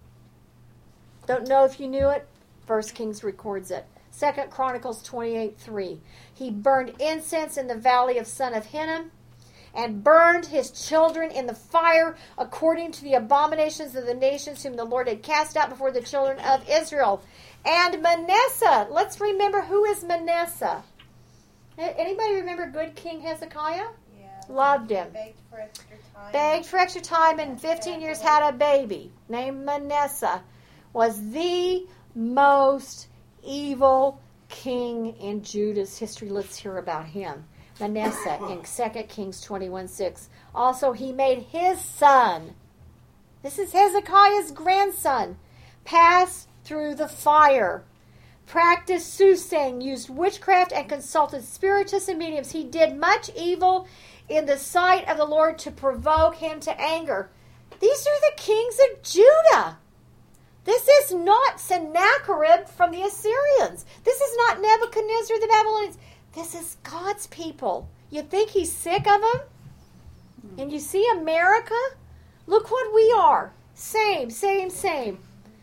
Speaker 1: Don't know if you knew it. First Kings records it. Second Chronicles twenty-eight three. He burned incense in the valley of son of Hinnom, and burned his children in the fire according to the abominations of the nations whom the Lord had cast out before the children of Israel. And Manasseh. Let's remember, who is Manasseh? Anybody remember good King Hezekiah? Loved him.
Speaker 3: Begged for extra time.
Speaker 1: Begged for extra time, and fifteen years had a baby named Manasseh. Was the most evil king in Judah's history. Let's hear about him. Manasseh in Second Kings twenty-one six. Also, he made his son, this is Hezekiah's grandson, pass through the fire. Practiced soothsaying, used witchcraft, and consulted spiritists and mediums. He did much evil in the sight of the Lord to provoke him to anger. These are the kings of Judah. This is not Sennacherib from the Assyrians. This is not Nebuchadnezzar the Babylonians. This is God's people. You think he's sick of them? And you see America? Look what we are. Same, same, same.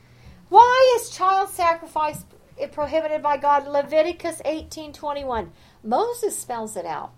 Speaker 1: Why is child sacrifice prohibited by God? Leviticus eighteen twenty-one. Moses spells it out.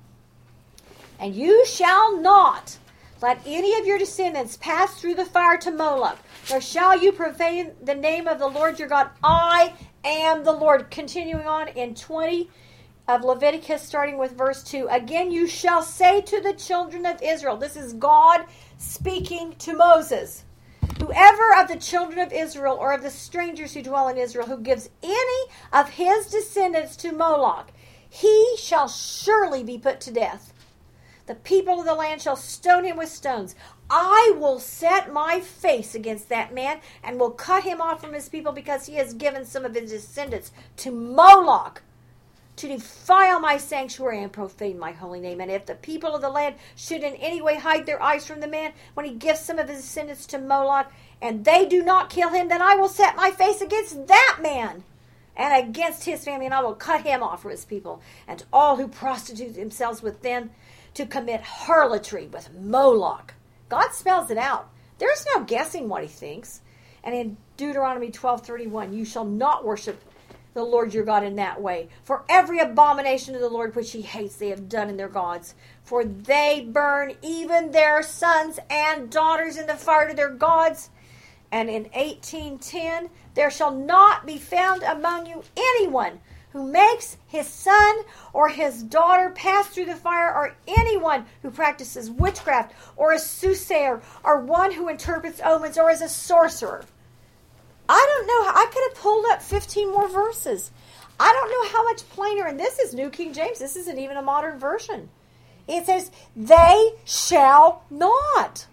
Speaker 1: And you shall not let any of your descendants pass through the fire to Moloch, nor shall you profane the name of the Lord your God. I am the Lord. Continuing on in twenty of Leviticus, starting with verse two. Again, you shall say to the children of Israel, this is God speaking to Moses, whoever of the children of Israel or of the strangers who dwell in Israel who gives any of his descendants to Moloch, he shall surely be put to death. The people of the land shall stone him with stones. I will set my face against that man and will cut him off from his people because he has given some of his descendants to Moloch to defile my sanctuary and profane my holy name. And if the people of the land should in any way hide their eyes from the man when he gives some of his descendants to Moloch, and they do not kill him, then I will set my face against that man and against his family, and I will cut him off from his people, and all who prostitute themselves with them to commit harlotry with Moloch. God spells it out. There's no guessing what he thinks. And in Deuteronomy twelve thirty-one, you shall not worship the Lord your God in that way. For every abomination of the Lord which he hates they have done in their gods. For they burn even their sons and daughters in the fire to their gods. And in eighteen ten, there shall not be found among you anyone who makes his son or his daughter pass through the fire, or anyone who practices witchcraft, or a soothsayer, or one who interprets omens, or is a sorcerer. I don't know. I could have pulled up fifteen more verses. I don't know how much plainer. And this is New King James. This isn't even a modern version. It says, they shall not.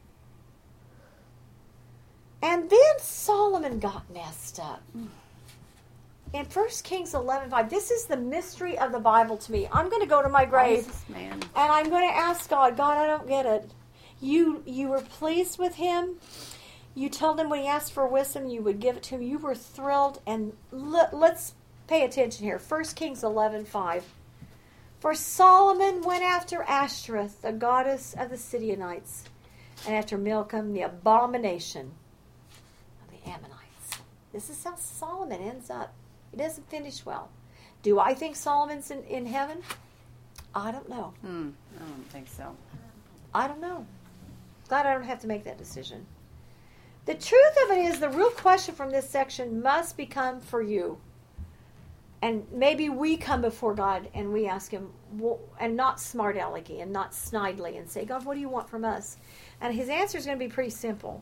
Speaker 1: And then Solomon got messed up. In First Kings eleven five, this is the mystery of the Bible to me. I'm going to go to my grave,
Speaker 2: man.
Speaker 1: and I'm going to ask God, God, I don't get it. You you were pleased with him. You told him when he asked for wisdom, you would give it to him. You were thrilled. And l- let's pay attention here. First Kings eleven five. For Solomon went after Ashtoreth, the goddess of the Sidonites, and after Milcom, the abomination of the Ammonites. This is how Solomon ends up. He doesn't finish well. Do I think Solomon's in, in heaven? I don't know.
Speaker 3: Hmm, I don't think so.
Speaker 1: I don't know. Glad I don't have to make that decision. The truth of it is, the real question from this section must become for you. And maybe we come before God and we ask him, and not smart alecky and not snidely, and say, God, what do you want from us? And his answer is going to be pretty simple.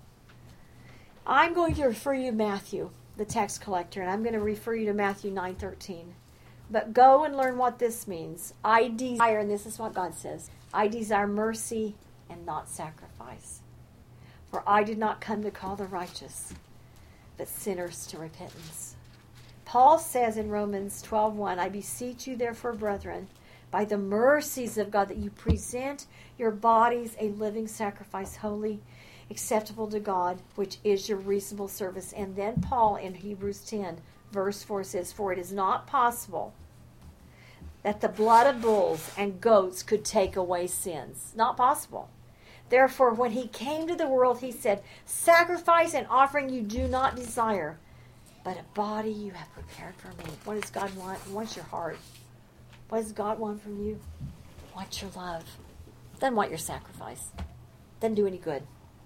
Speaker 1: I'm going to refer you to Matthew, the tax collector, and I'm going to refer you to Matthew nine thirteen. But go and learn what this means. I desire, and this is what God says, I desire mercy and not sacrifice. For I did not come to call the righteous, but sinners to repentance. Paul says in Romans twelve one, I beseech you therefore, brethren, by the mercies of God, that you present your bodies a living sacrifice, holy, acceptable to God, which is your reasonable service. And then Paul in Hebrews ten, verse four says, for it is not possible that the blood of bulls and goats could take away sins. Not possible. Therefore, when he came to the world, he said, sacrifice and offering you do not desire, but a body you have prepared for me. What does God want? He wants your heart. What does God want from you? He wants your love. Doesn't want your sacrifice. Doesn't do any good.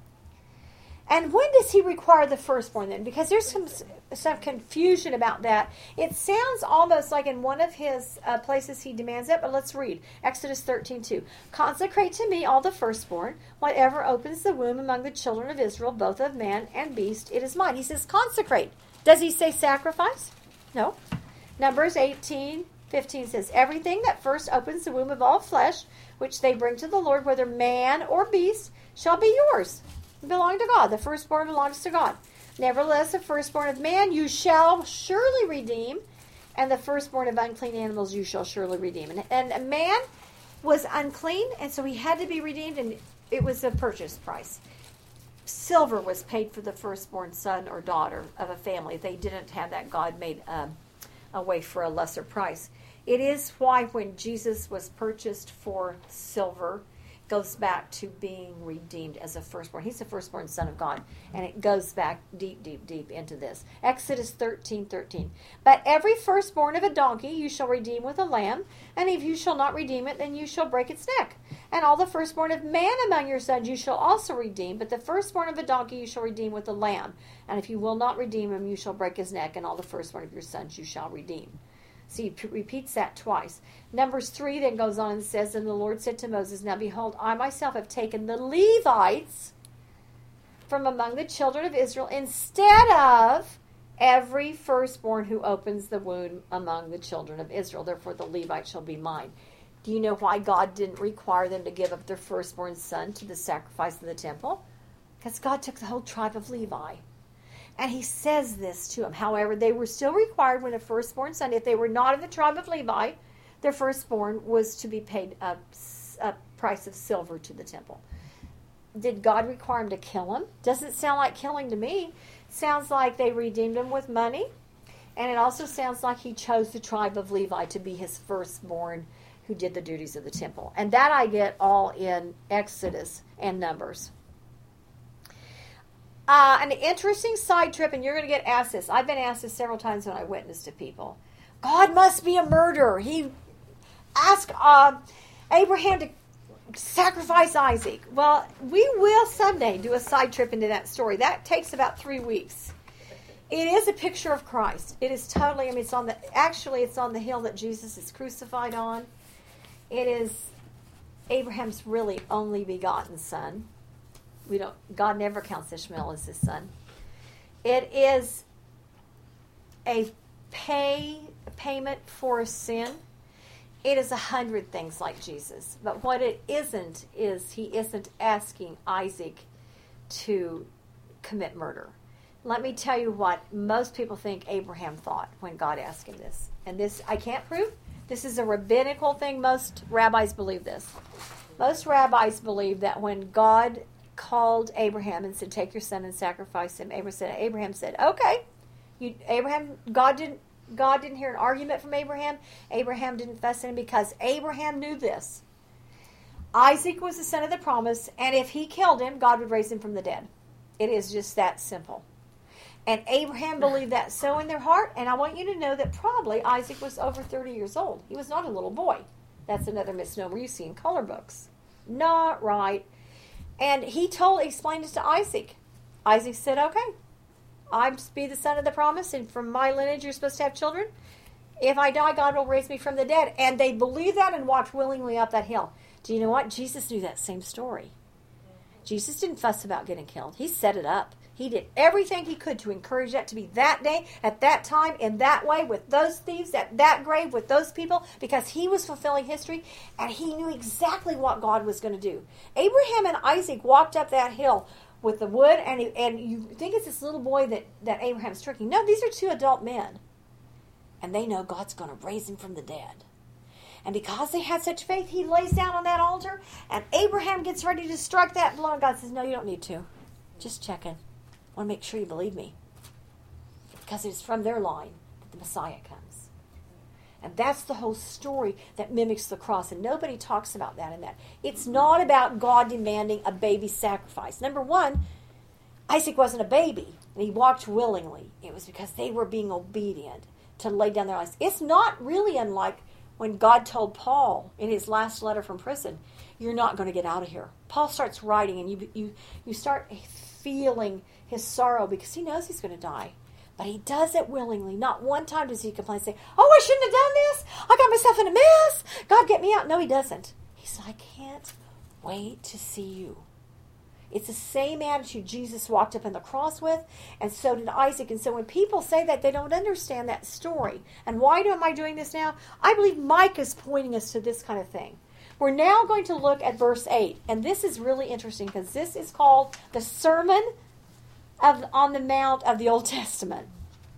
Speaker 1: And when does he require the firstborn then? Because there's some some confusion about that. It sounds almost like in one of his uh, places he demands that, but let's read. Exodus thirteen two. Consecrate to me all the firstborn, whatever opens the womb among the children of Israel, both of man and beast, it is mine. He says consecrate. Does he say sacrifice? No. Numbers eighteen fifteen says, everything that first opens the womb of all flesh, which they bring to the Lord, whether man or beast, shall be yours. Belong to God. The firstborn belongs to God. Nevertheless, the firstborn of man you shall surely redeem, and the firstborn of unclean animals you shall surely redeem. And, and a man was unclean, and so he had to be redeemed, and it was a purchase price. Silver was paid for the firstborn son or daughter of a family. They didn't have that. God made um, a way for a lesser price. It is why when Jesus was purchased for silver, goes back to being redeemed as a firstborn. He's the firstborn son of God. And it goes back deep, deep, deep into this. Exodus thirteen thirteen. But every firstborn of a donkey you shall redeem with a lamb, and if you shall not redeem it, then you shall break its neck. And all the firstborn of man among your sons you shall also redeem, but the firstborn of a donkey you shall redeem with a lamb. And if you will not redeem him, you shall break his neck, and all the firstborn of your sons you shall redeem. So he p- repeats that twice. Numbers three then goes on and says, and the Lord said to Moses, now behold, I myself have taken the Levites from among the children of Israel instead of every firstborn who opens the womb among the children of Israel. Therefore the Levites shall be mine. Do you know why God didn't require them to give up their firstborn son to the sacrifice in the temple? Because God took the whole tribe of Levi. And he says this to them. However, they were still required when a firstborn son, if they were not of the tribe of Levi, their firstborn was to be paid a, a price of silver to the temple. Did God require him to kill him? Doesn't sound like killing to me. Sounds like they redeemed him with money. And it also sounds like he chose the tribe of Levi to be his firstborn who did the duties of the temple. And that I get all in Exodus and Numbers. Uh, an interesting side trip, and you're going to get asked this. I've been asked this several times when I witness to people. God must be a murderer. He asked uh, Abraham to sacrifice Isaac. Well, we will someday do a side trip into that story. That takes about three weeks. It is a picture of Christ. It is totally, I mean, it's on the, actually it's on the hill that Jesus is crucified on. It is Abraham's really only begotten son. We don't. God never counts Ishmael as his son. It is a pay a payment for a sin. It is a hundred things like Jesus. But what it isn't is he isn't asking Isaac to commit murder. Let me tell you what most people think Abraham thought when God asked him this. And this I can't prove. This is a rabbinical thing. Most rabbis believe this. Most rabbis believe that when God called Abraham and said, take your son and sacrifice him, Abraham said, Abraham said, okay. You, Abraham, God didn't, God didn't hear an argument from Abraham. Abraham didn't fuss at him because Abraham knew this. Isaac was the son of the promise, and if he killed him, God would raise him from the dead. It is just that simple. And Abraham believed that so in their heart, and I want you to know that probably Isaac was over thirty years old. He was not a little boy. That's another misnomer you see in color books. Not right. And he told, explained it to Isaac. Isaac said, okay, I'm to be the son of the promise, and from my lineage you're supposed to have children. If I die, God will raise me from the dead. And they believed that and walked willingly up that hill. Do you know what? Jesus knew that same story. Jesus didn't fuss about getting killed. He set it up. He did everything he could to encourage that to be that day, at that time, in that way, with those thieves, at that grave, with those people, because he was fulfilling history, and he knew exactly what God was going to do. Abraham and Isaac walked up that hill with the wood, and he, and you think it's this little boy that, that Abraham's tricking. No, these are two adult men. And they know God's going to raise him from the dead. And because they had such faith, he lays down on that altar, and Abraham gets ready to strike that blow, and God says, no, you don't need to. Just checking. I want to make sure you believe me. Because it's from their line that the Messiah comes. And that's the whole story that mimics the cross, and nobody talks about that in that. It's not about God demanding a baby sacrifice. Number one, Isaac wasn't a baby, and he walked willingly. It was because they were being obedient to lay down their lives. It's not really unlike when God told Paul in his last letter from prison, you're not going to get out of here. Paul starts writing, and you you you start feeling his sorrow because he knows he's going to die. But he does it willingly. Not one time does he complain and say, oh, I shouldn't have done this. I got myself in a mess. God, get me out. No, he doesn't. He said, I can't wait to see you. It's the same attitude Jesus walked up on the cross with, and so did Isaac. And so when people say that, they don't understand that story. And why am I doing this now? I believe Mike is pointing us to this kind of thing. We're now going to look at verse eight. And this is really interesting because this is called the Sermon of, on the Mount of the Old Testament.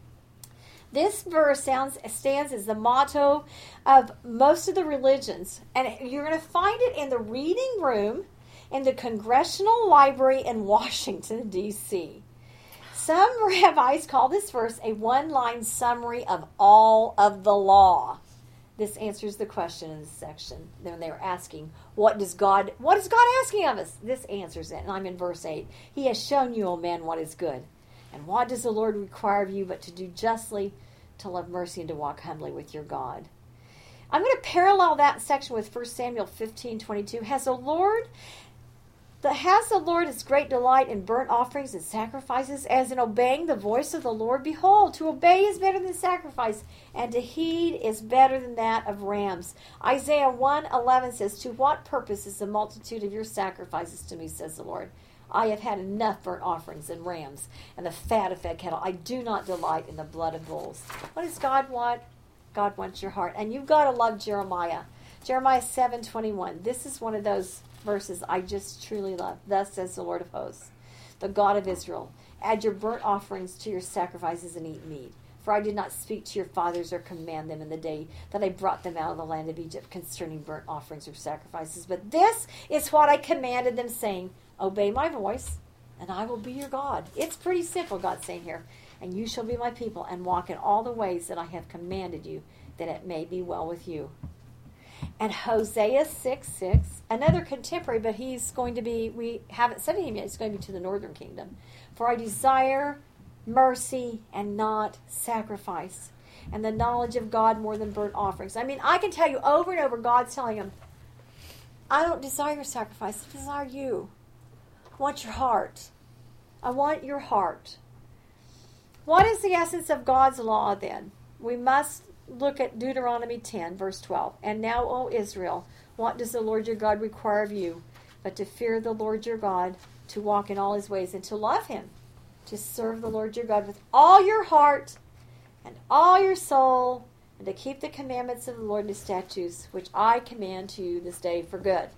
Speaker 1: This verse sounds stands as the motto of most of the religions. And you're going to find it in the reading room in the Congressional Library in Washington, D C Some rabbis call this verse a one-line summary of all of the law. This answers the question in this section. When they were asking, what does God, what is God asking of us? This answers it. And I'm in verse eight. He has shown you, O man, what is good. And what does the Lord require of you but to do justly, to love mercy, and to walk humbly with your God? I'm going to parallel that section with First Samuel fifteen twenty-two. Has the Lord... The, has the Lord his great delight in burnt offerings and sacrifices, as in obeying the voice of the Lord? Behold, to obey is better than sacrifice, and to heed is better than that of rams. Isaiah one eleven says, to what purpose is the multitude of your sacrifices to me, says the Lord? I have had enough burnt offerings and rams, and the fat of fed cattle. I do not delight in the blood of bulls. What does God want? God wants your heart. And you've got to love Jeremiah. Jeremiah seven twenty-one. This is one of those verses I just truly love. Thus says the Lord of hosts, the God of Israel, add your burnt offerings to your sacrifices and eat meat. For I did not speak to your fathers or command them in the day that I brought them out of the land of Egypt concerning burnt offerings or sacrifices. But this is what I commanded them, saying, obey my voice, and I will be your God. It's pretty simple, God's saying here. And you shall be my people, and walk in all the ways that I have commanded you, that it may be well with you. And Hosea six six, another contemporary, but he's going to be, we haven't studied him yet, he's going to be to the northern kingdom. For I desire mercy and not sacrifice, and the knowledge of God more than burnt offerings. I mean, I can tell you over and over, God's telling him, I don't desire sacrifice, I desire you. I want your heart. I want your heart. What is the essence of God's law then? We must look at Deuteronomy ten, verse twelve. And now, O Israel, what does the Lord your God require of you, but to fear the Lord your God, to walk in all his ways, and to love him, to serve the Lord your God with all your heart and all your soul, and to keep the commandments of the Lord and his statutes, which I command to you this day for good.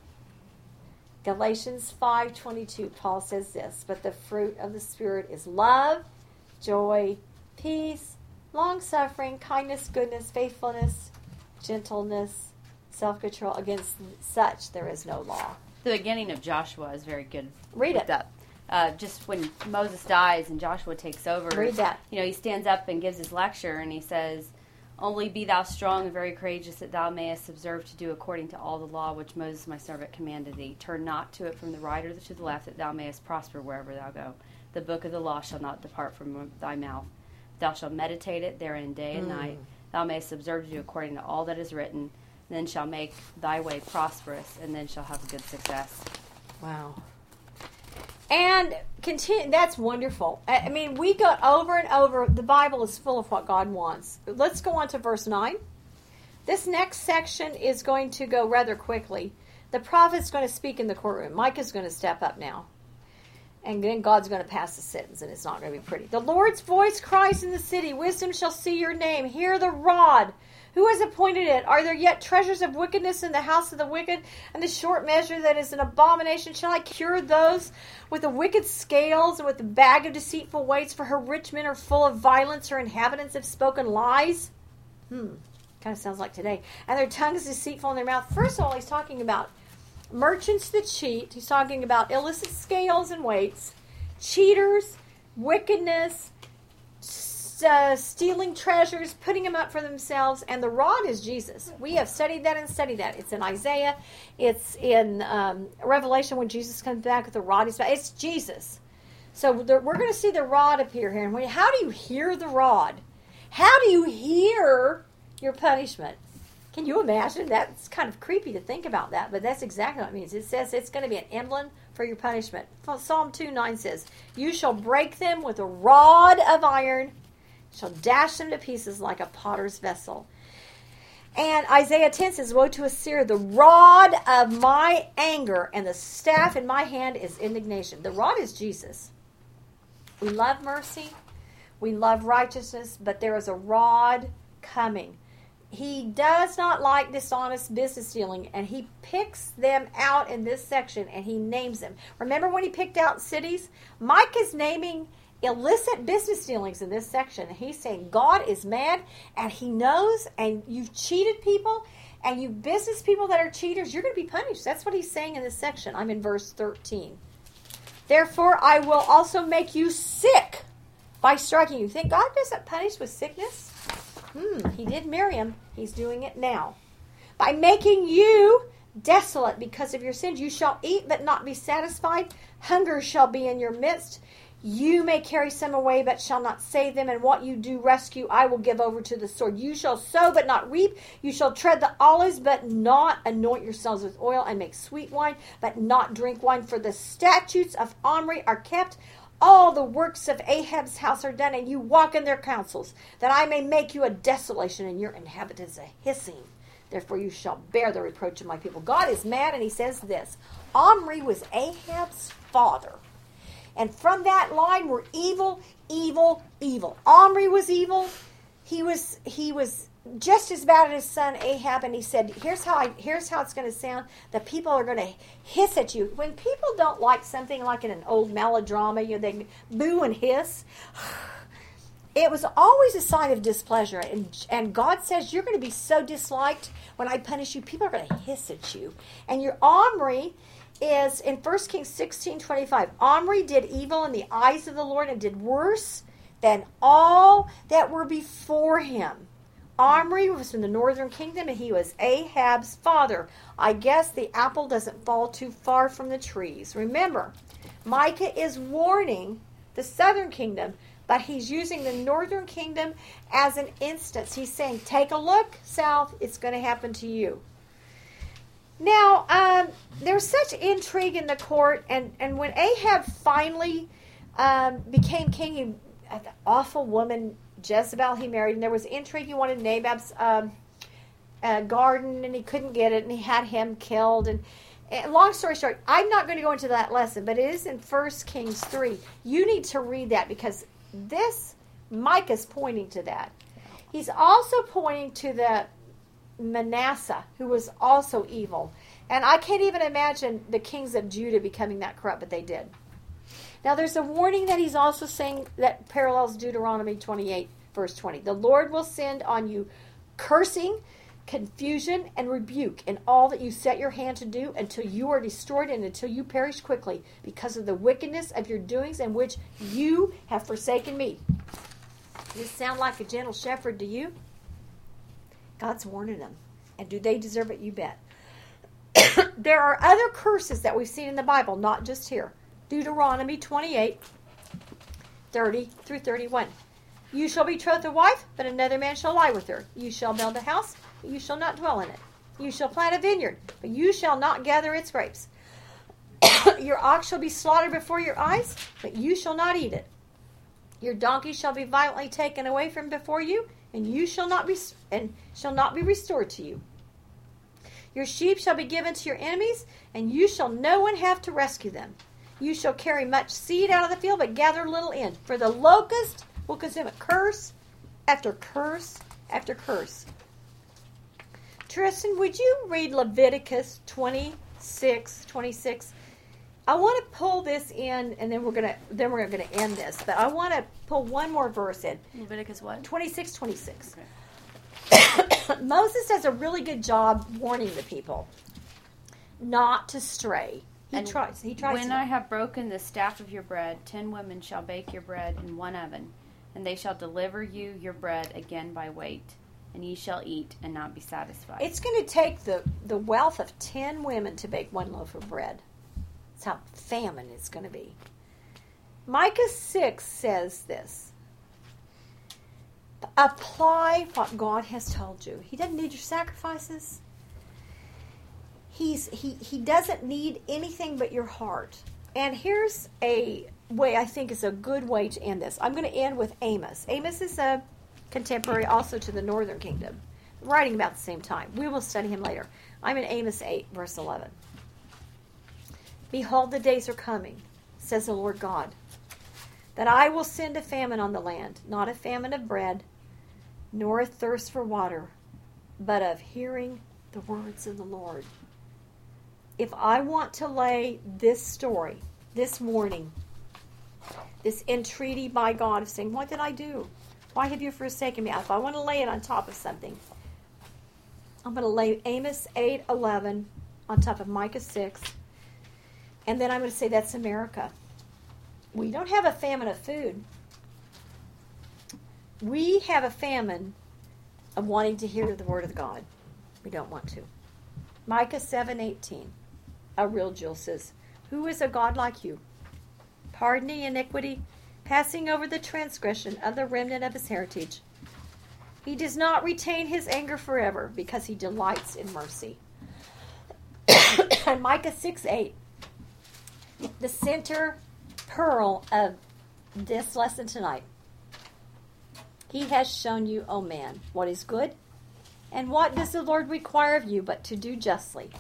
Speaker 1: Galatians five twenty-two, Paul says this, but the fruit of the Spirit is love, joy, peace, long-suffering, kindness, goodness, faithfulness, gentleness, self-control. Against such there is no law.
Speaker 2: The beginning of Joshua is very good.
Speaker 1: Read it.
Speaker 2: Up. Uh, just when Moses dies and Joshua takes over.
Speaker 1: Read that.
Speaker 2: You know, he stands up and gives his lecture, and he says, Only be thou strong and very courageous, that thou mayest observe to do according to all the law which Moses my servant commanded thee. Turn not to it from the right or to the left, that thou mayest prosper wherever thou go. The book of the law shall not depart from thy mouth. Thou shalt meditate it therein day and mm. night. Thou mayest observe to do according to all that is written. Then shall make thy way prosperous, and then shall have good success.
Speaker 1: Wow. And continue. That's wonderful. I mean, we go over and over. The Bible is full of what God wants. Let's go on to verse nine. This next section is going to go rather quickly. The prophet's going to speak in the courtroom. Micah's going to step up now. And then God's going to pass the sentence, and it's not going to be pretty. The Lord's voice cries in the city, wisdom shall see your name. Hear the rod. Who has appointed it? Are there yet treasures of wickedness in the house of the wicked, and the short measure that is an abomination? Shall I cure those with the wicked scales and with the bag of deceitful weights? For her rich men are full of violence, her inhabitants have spoken lies. Hmm, kind of sounds like today. And their tongue is deceitful in their mouth. First of all, he's talking about merchants that cheat. He's talking about illicit scales and weights, cheaters, wickedness, uh, stealing treasures, putting them up for themselves, and the rod is Jesus. We have studied that and studied that. It's in Isaiah. It's in um, Revelation when Jesus comes back with the rod. It's Jesus. So the, we're going to see the rod appear here. And when, how do you hear the rod? How do you hear your punishment? Can you imagine? That's kind of creepy to think about that, but that's exactly what it means. It says it's going to be an emblem for your punishment. Psalm two nine says, you shall break them with a rod of iron, shall dash them to pieces like a potter's vessel. And Isaiah ten says, woe to Assyria, the rod of my anger and the staff in my hand is indignation. The rod is Jesus. We love mercy. We love righteousness, but there is a rod coming. He does not like dishonest business dealing, and he picks them out in this section, and he names them. Remember when he picked out cities? Mike is naming illicit business dealings in this section. He's saying God is mad, and he knows, and you've cheated people, and you business people that are cheaters, you're going to be punished. That's what he's saying in this section. I'm in verse thirteen. Therefore, I will also make you sick by striking you. Think God doesn't punish with sickness? Hmm, he did Miriam. He's doing it now. By making you desolate because of your sins, you shall eat but not be satisfied. Hunger shall be in your midst. You may carry some away but shall not save them. And what you do rescue, I will give over to the sword. You shall sow but not reap. You shall tread the olives but not anoint yourselves with oil, and make sweet wine but not drink wine. For the statutes of Omri are kept. All the works of Ahab's house are done, and you walk in their counsels, that I may make you a desolation, and your inhabitants a hissing. Therefore you shall bear the reproach of my people. God is mad, and he says this. Omri was Ahab's father. And from that line were evil, evil, evil. Omri was evil. He was he was just as bad as his son Ahab, and he said, here's how I, here's how it's going to sound. The people are going to hiss at you. When people don't like something, like in an old melodrama, you know, they boo and hiss. It was always a sign of displeasure. And, and God says, you're going to be so disliked when I punish you. People are going to hiss at you. And your Omri is in First Kings sixteen twenty-five. Omri did evil in the eyes of the Lord and did worse than all that were before him. Omri was from the northern kingdom, and he was Ahab's father. I guess the apple doesn't fall too far from the trees. Remember, Micah is warning the southern kingdom, but he's using the northern kingdom as an instance. He's saying, take a look south, it's going to happen to you. Now, um, there's such intrigue in the court, and, and when Ahab finally um, became king, he, an awful woman, Jezebel, he married, and there was intrigue. He wanted Naboth's um, uh, garden, and he couldn't get it, and he had him killed. And, and long story short, I'm not going to go into that lesson, but it is in First Kings three. You need to read that, because this, Micah's pointing to that. He's also pointing to the Manasseh, who was also evil. And I can't even imagine the kings of Judah becoming that corrupt, but they did. Now, there's a warning that he's also saying that parallels Deuteronomy twenty-eight, verse twenty. The Lord will send on you cursing, confusion, and rebuke in all that you set your hand to do until you are destroyed and until you perish quickly because of the wickedness of your doings in which you have forsaken me. Does this sound like a gentle shepherd to you? God's warning them. And do they deserve it? You bet. There are other curses that we've seen in the Bible, not just here. Deuteronomy twenty-eight, thirty through thirty-one. You shall betroth a wife, but another man shall lie with her. You shall build a house, but you shall not dwell in it. You shall plant a vineyard, but you shall not gather its grapes. Your ox shall be slaughtered before your eyes, but you shall not eat it. Your donkey shall be violently taken away from before you, and you shall not be and shall not be restored to you. Your sheep shall be given to your enemies, and you shall no one have to rescue them. You shall carry much seed out of the field, but gather little in. For the locust will consume it. Curse after curse after curse. Tristan, would you read Leviticus twenty-six, twenty-six? I want to pull this in, and then we're gonna then we're gonna end this. But I want to pull one more verse in.
Speaker 2: Leviticus what?
Speaker 1: twenty-six, twenty-six.
Speaker 2: Okay.
Speaker 1: Moses does a really good job warning the people not to stray. He
Speaker 2: And
Speaker 1: tries. He tries.
Speaker 2: When
Speaker 1: to,
Speaker 2: I have broken the staff of your bread, ten women shall bake your bread in one oven, and they shall deliver you your bread again by weight, and ye shall eat and not be satisfied.
Speaker 1: It's going to take the, the wealth of ten women to bake one loaf of bread. That's how famine it's going to be. Micah six says this. Apply what God has told you. He doesn't need your sacrifices. He's he he doesn't need anything but your heart. And here's a way I think is a good way to end this. I'm going to end with Amos. Amos is a contemporary also to the northern kingdom, writing about the same time. We will study him later. I'm in Amos eight, verse eleven. Behold, the days are coming, says the Lord God, that I will send a famine on the land, not a famine of bread, nor a thirst for water, but of hearing the words of the Lord. If I want to lay this story, this warning, this entreaty by God of saying, what did I do? Why have you forsaken me? If I want to lay it on top of something, I'm going to lay Amos eight eleven on top of Micah six, and then I'm going to say that's America. We don't have a famine of food. We have a famine of wanting to hear the word of God. We don't want to. Micah seven eighteen, a real Jill says, who is a God like you, pardoning iniquity, passing over the transgression of the remnant of his heritage? He does not retain his anger forever, because he delights in mercy. And Micah six eight, the center pearl of this lesson tonight. He has shown you, O man, what is good, and what does the Lord require of you but to do justly,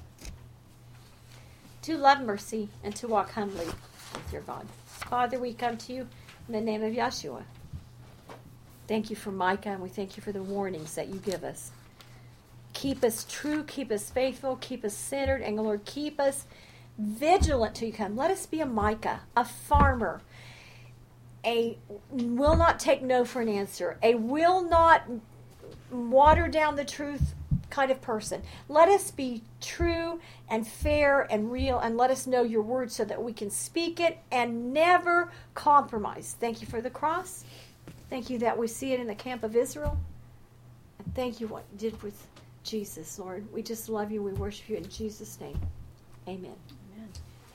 Speaker 1: to love mercy, and to walk humbly with your God. Father, we come to you in the name of Yeshua. Thank you for Micah, and we thank you for the warnings that you give us. Keep us true, keep us faithful, keep us centered, and Lord, keep us vigilant till you come. Let us be a Micah, a farmer, a will not take no for an answer, a will not water down the truth kind of person. Let us be true and fair and real, and let us know your word so that we can speak it and never compromise. Thank you for the cross. Thank you that we see it in the camp of Israel. And thank you what you did with Jesus, Lord. We just love you. We worship you in Jesus' name. Amen.
Speaker 2: Amen.